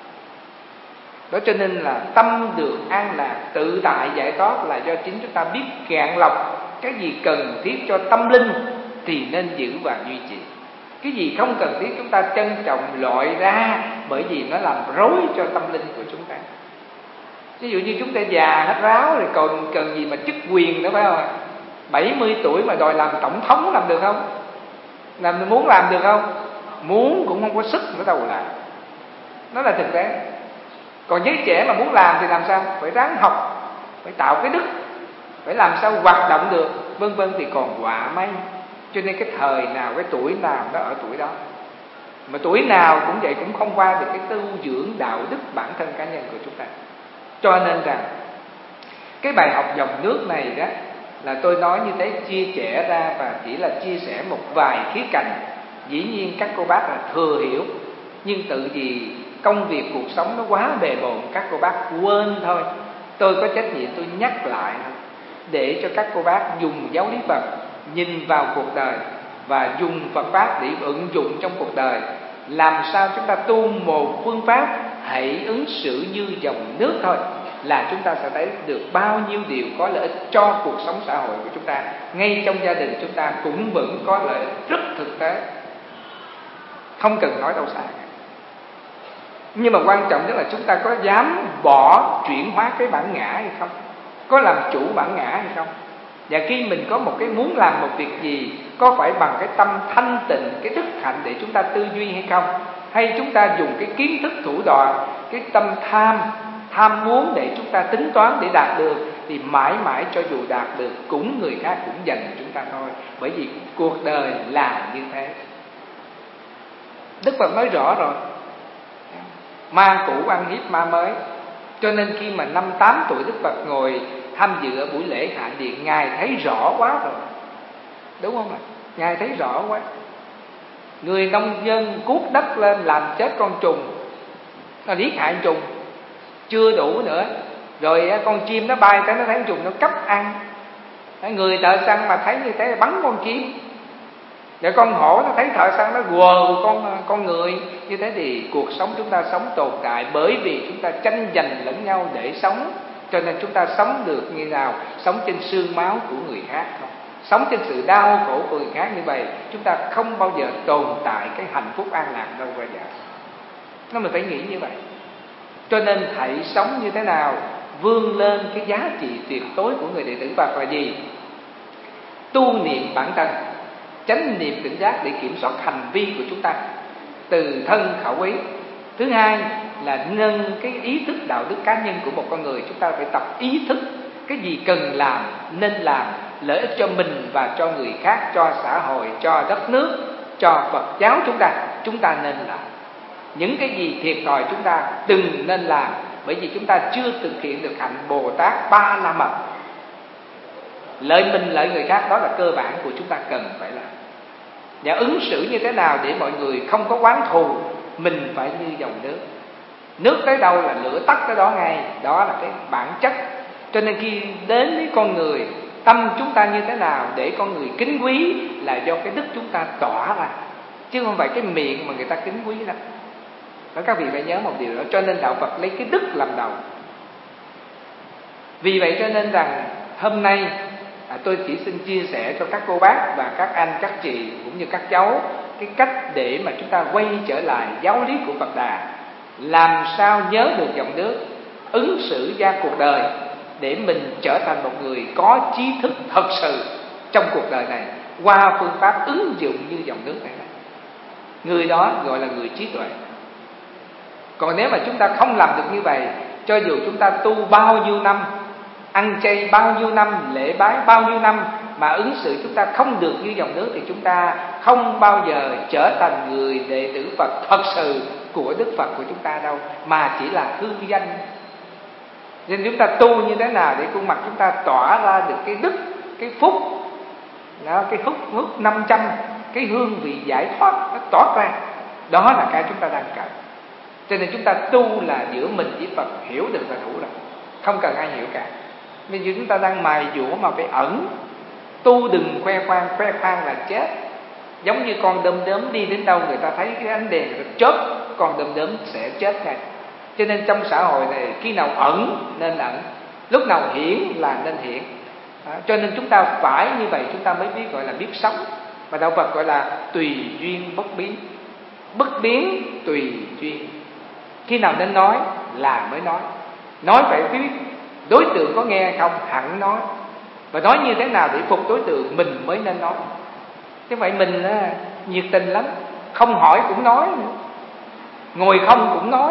Đó, cho nên là tâm được an lạc, tự tại giải thoát là do chính chúng ta biết gạn lọc cái gì cần thiết cho tâm linh thì nên giữ và duy trì. Cái gì không cần thiết chúng ta trân trọng loại ra, bởi vì nó làm rối cho tâm linh của chúng ta. Ví dụ như chúng ta già hết ráo rồi còn cần gì mà chức quyền nữa, phải không ạ? bảy mươi tuổi mà đòi làm tổng thống làm được không? Làm muốn làm được không? Muốn cũng không có sức nữa đâu làm. Nó là thực tế. Còn giới trẻ mà muốn làm thì làm sao? Phải ráng học, phải tạo cái đức, phải làm sao hoạt động được, vân vân thì còn quả may. Cho nên cái thời nào, cái tuổi nào nó ở tuổi đó. Mà tuổi nào cũng vậy, cũng không qua được cái tu dưỡng đạo đức bản thân cá nhân của chúng ta. Cho nên rằng cái bài học dòng nước này đó là tôi nói như thế, chia sẻ ra và chỉ là chia sẻ một vài khía cạnh. Dĩ nhiên các cô bác là thừa hiểu, nhưng tự vì công việc cuộc sống nó quá bề bộn, các cô bác quên thôi. Tôi có trách nhiệm tôi nhắc lại để cho các cô bác dùng giáo lý Phật, nhìn vào cuộc đời và dùng Phật pháp để ứng dụng trong cuộc đời. Làm sao chúng ta tu một phương pháp hãy ứng xử như dòng nước thôi, là chúng ta sẽ thấy được bao nhiêu điều có lợi ích cho cuộc sống xã hội của chúng ta. Ngay trong gia đình chúng ta cũng vẫn có lợi ích rất thực tế, không cần nói đâu xa. Nhưng mà quan trọng nhất là chúng ta có dám bỏ chuyển hóa cái bản ngã hay không, có làm chủ bản ngã hay không. Và khi mình có một cái muốn làm một việc gì, có phải bằng cái tâm thanh tịnh, cái đức hạnh để chúng ta tư duy hay không, hay chúng ta dùng cái kiến thức thủ đoạn, cái tâm tham tham muốn để chúng ta tính toán để đạt được, thì mãi mãi cho dù đạt được cũng người khác cũng dành chúng ta thôi. Bởi vì cuộc đời là như thế. Đức Phật nói rõ rồi, ma cũ ăn hiếp ma mới. Cho nên khi mà năm tám tuổi Đức Phật ngồi tham dự ở buổi lễ Hạ Điện, Ngài thấy rõ quá rồi, đúng không ạ? Ngài thấy rõ quá. Người nông dân cuốc đất lên làm chết con trùng, nó giết hại trùng chưa đủ nữa, rồi con chim nó bay tới nó thấy trùng nó cắp ăn. Người thợ săn mà thấy như thế bắn con chim. Rồi con hổ nó thấy thợ săn nó quờ con con người. Như thế thì cuộc sống chúng ta sống tồn tại bởi vì chúng ta tranh giành lẫn nhau để sống. Cho nên chúng ta sống được như nào? Sống trên xương máu của người khác không? Sống trên sự đau khổ của người khác như vậy, chúng ta không bao giờ tồn tại cái hạnh phúc an lạc đâu bao giờ. Nó mình phải nghĩ như vậy. Cho nên hãy sống như thế nào? Vươn lên cái giá trị tuyệt đối của người đệ tử Phật là gì? Tu niệm bản thân, chánh niệm tỉnh giác để kiểm soát hành vi của chúng ta từ thân khẩu ý. Thứ hai là nâng cái ý thức đạo đức cá nhân của một con người. Chúng ta phải tập ý thức cái gì cần làm, nên làm, lợi ích cho mình và cho người khác, cho xã hội, cho đất nước, cho Phật giáo chúng ta. Chúng ta nên làm. Những cái gì thiệt thòi chúng ta đừng nên làm, bởi vì chúng ta chưa thực hiện được hạnh Bồ Tát Ba La Mật. lợi mình lợi người khác, đó là cơ bản của chúng ta cần phải làm. Và ứng xử như thế nào để mọi người không có oán thù, mình phải như dòng nước. Nước tới đâu là lửa tắt tới đó ngay, đó là cái bản chất. Cho nên khi đến với con người, tâm chúng ta như thế nào để con người kính quý là do cái đức chúng ta tỏa ra, chứ không phải cái miệng mà người ta kính quý đâu. Đó, các vị phải nhớ một điều đó. Cho nên đạo Phật lấy cái đức làm đầu. Vì vậy cho nên rằng hôm nay à, tôi chỉ xin chia sẻ cho các cô bác và các anh, các chị cũng như các cháu cái cách để mà chúng ta quay trở lại giáo lý của Phật Đà, làm sao nhớ được dòng nước, ứng xử ra cuộc đời để mình trở thành một người có trí thức thật sự trong cuộc đời này qua phương pháp ứng dụng như dòng nước này, này. Người đó gọi là người trí tuệ. Còn nếu mà chúng ta không làm được như vậy, cho dù chúng ta tu bao nhiêu năm, ăn chay bao nhiêu năm, lễ bái bao nhiêu năm, mà ứng xử chúng ta không được như dòng nước, thì chúng ta không bao giờ trở thành người đệ tử Phật thật sự của Đức Phật của chúng ta đâu, mà chỉ là hư danh. Nên chúng ta tu như thế nào để khuôn mặt chúng ta tỏa ra được cái đức, cái phúc, đó, cái hút hút năm trăm, cái hương vị giải thoát nó tỏa ra. Đó là cái chúng ta đang cần. Cho nên chúng ta tu là giữa mình với Phật, hiểu được là đủ rồi, không cần ai hiểu cả. Bây giờ chúng ta đang mài dũa mà phải ẩn. Tu đừng khoe khoang, khoe khoang là chết. Giống như con đom đóm đi đến đâu người ta thấy cái ánh đèn rồi chớp, con đom đóm sẽ chết ngay. Cho nên trong xã hội này, khi nào ẩn nên ẩn, lúc nào hiển là nên hiển. Đó, cho nên chúng ta phải như vậy chúng ta mới biết gọi là biết sống. Và đạo Phật gọi là tùy duyên bất biến. Bất biến tùy duyên. Khi nào nên nói là mới nói. Nói phải biết đối tượng có nghe không, hẳn nói. Và nói như thế nào để phục đối tượng mình mới nên nói. Chứ vậy mình á, nhiệt tình lắm, không hỏi cũng nói nữa, ngồi không cũng nói,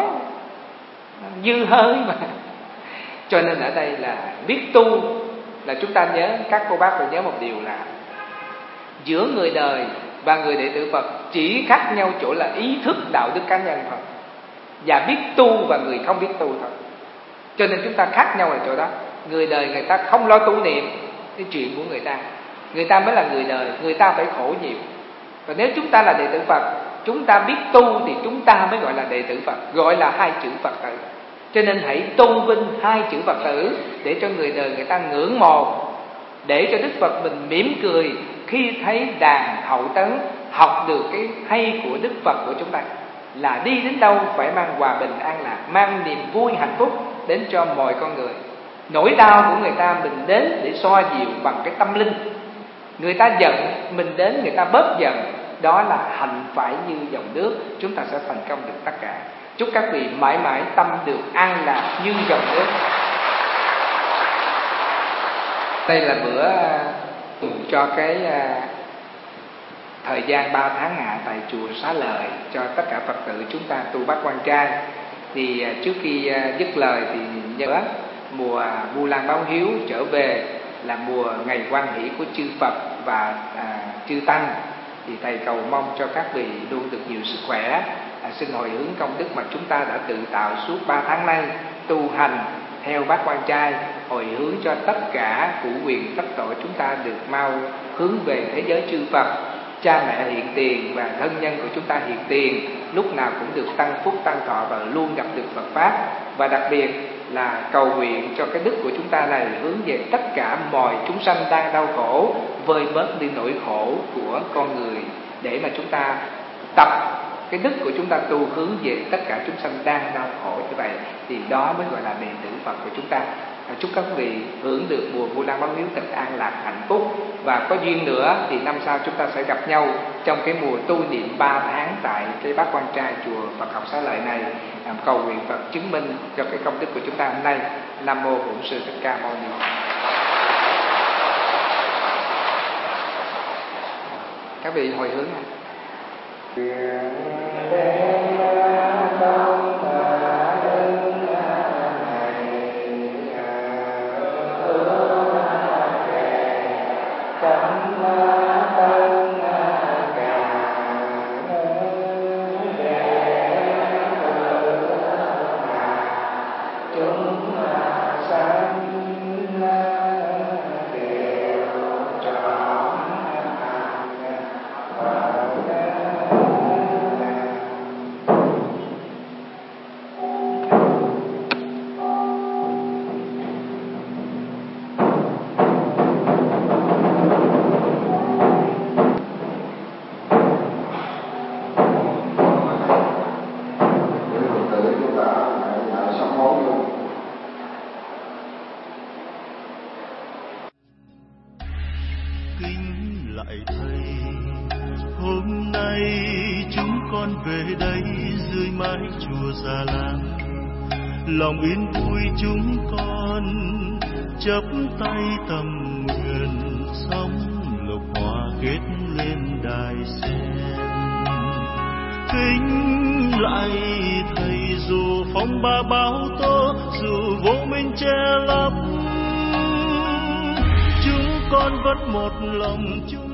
dư hơi mà. Cho nên ở đây là biết tu là chúng ta nhớ, các cô bác phải nhớ một điều là giữa người đời và người đệ tử Phật chỉ khác nhau chỗ là ý thức đạo đức cá nhân thôi, và biết tu và người không biết tu thôi. Cho nên chúng ta khác nhau ở chỗ đó. Người đời người ta không lo tu niệm, cái chuyện của người ta, người ta mới là người đời, người ta phải khổ nhiều. Và nếu chúng ta là đệ tử Phật, chúng ta biết tu thì chúng ta mới gọi là đệ tử Phật, gọi là hai chữ Phật tử. Cho nên hãy tôn vinh hai chữ Phật tử để cho người đời người ta ngưỡng mộ, để cho Đức Phật mình mỉm cười khi thấy đàn hậu tấn học được cái hay của Đức Phật của chúng ta, là đi đến đâu phải mang hòa bình an lạc, mang niềm vui hạnh phúc đến cho mọi con người. Nỗi đau của người ta mình đến để xoa dịu bằng cái tâm linh. Người ta giận, mình đến người ta bớt giận. Đó là hành phải như dòng nước, chúng ta sẽ thành công được tất cả. Chúc các vị mãi mãi tâm được an lạc như dòng nước. Đây là bữa cho cái thời gian ba tháng hạ tại chùa Xá Lợi cho tất cả Phật tử chúng ta tu Bát Quan Trai. Thì trước khi dứt lời thì nhớ mùa Vu Lan báo hiếu trở về là mùa ngày hoan hỷ của chư Phật và à, chư Tăng. Thì thầy cầu mong cho các vị luôn được nhiều sức khỏe, à, xin hồi hướng công đức mà chúng ta đã tự tạo suốt ba tháng nay tu hành theo Bát Quan Trai, hồi hướng cho tất cả cụ quyền tất tội chúng ta được mau hướng về thế giới chư Phật. Cha mẹ hiện tiền và thân nhân của chúng ta hiện tiền lúc nào cũng được tăng phúc tăng thọ và luôn gặp được Phật pháp. Và đặc biệt là cầu nguyện cho cái đức của chúng ta này hướng về tất cả mọi chúng sanh đang đau khổ, vơi bớt đi nỗi khổ của con người, để mà chúng ta tập cái đức của chúng ta tu hướng về tất cả chúng sanh đang đau khổ như vậy, thì đó mới gọi là đệ tử Phật của chúng ta. Chúc các vị hưởng được mùa Vu Lan báo hiếu thật an lạc hạnh phúc, và có duyên nữa thì năm sau chúng ta sẽ gặp nhau trong cái mùa tu niệm ba tháng tại cái Bát Quan Trai chùa Phật học Xá Lợi này, cầu nguyện Phật chứng minh cho cái công đức của chúng ta hôm nay. Nam mô Bổn Sư Thích Ca Mâu Ni. Các vị hồi hướng ạ. Chúng sanh đều kính lạy thầy, hôm nay chúng con về đây dưới mái chùa Già Lam, lòng yên vui chúng con chắp tay tầm nguyện, sống lộc hòa kết lên đài sen. Kính lạy thầy, dù phong ba bão tố, dù vô minh che lấp, chúng con vẫn một lòng chung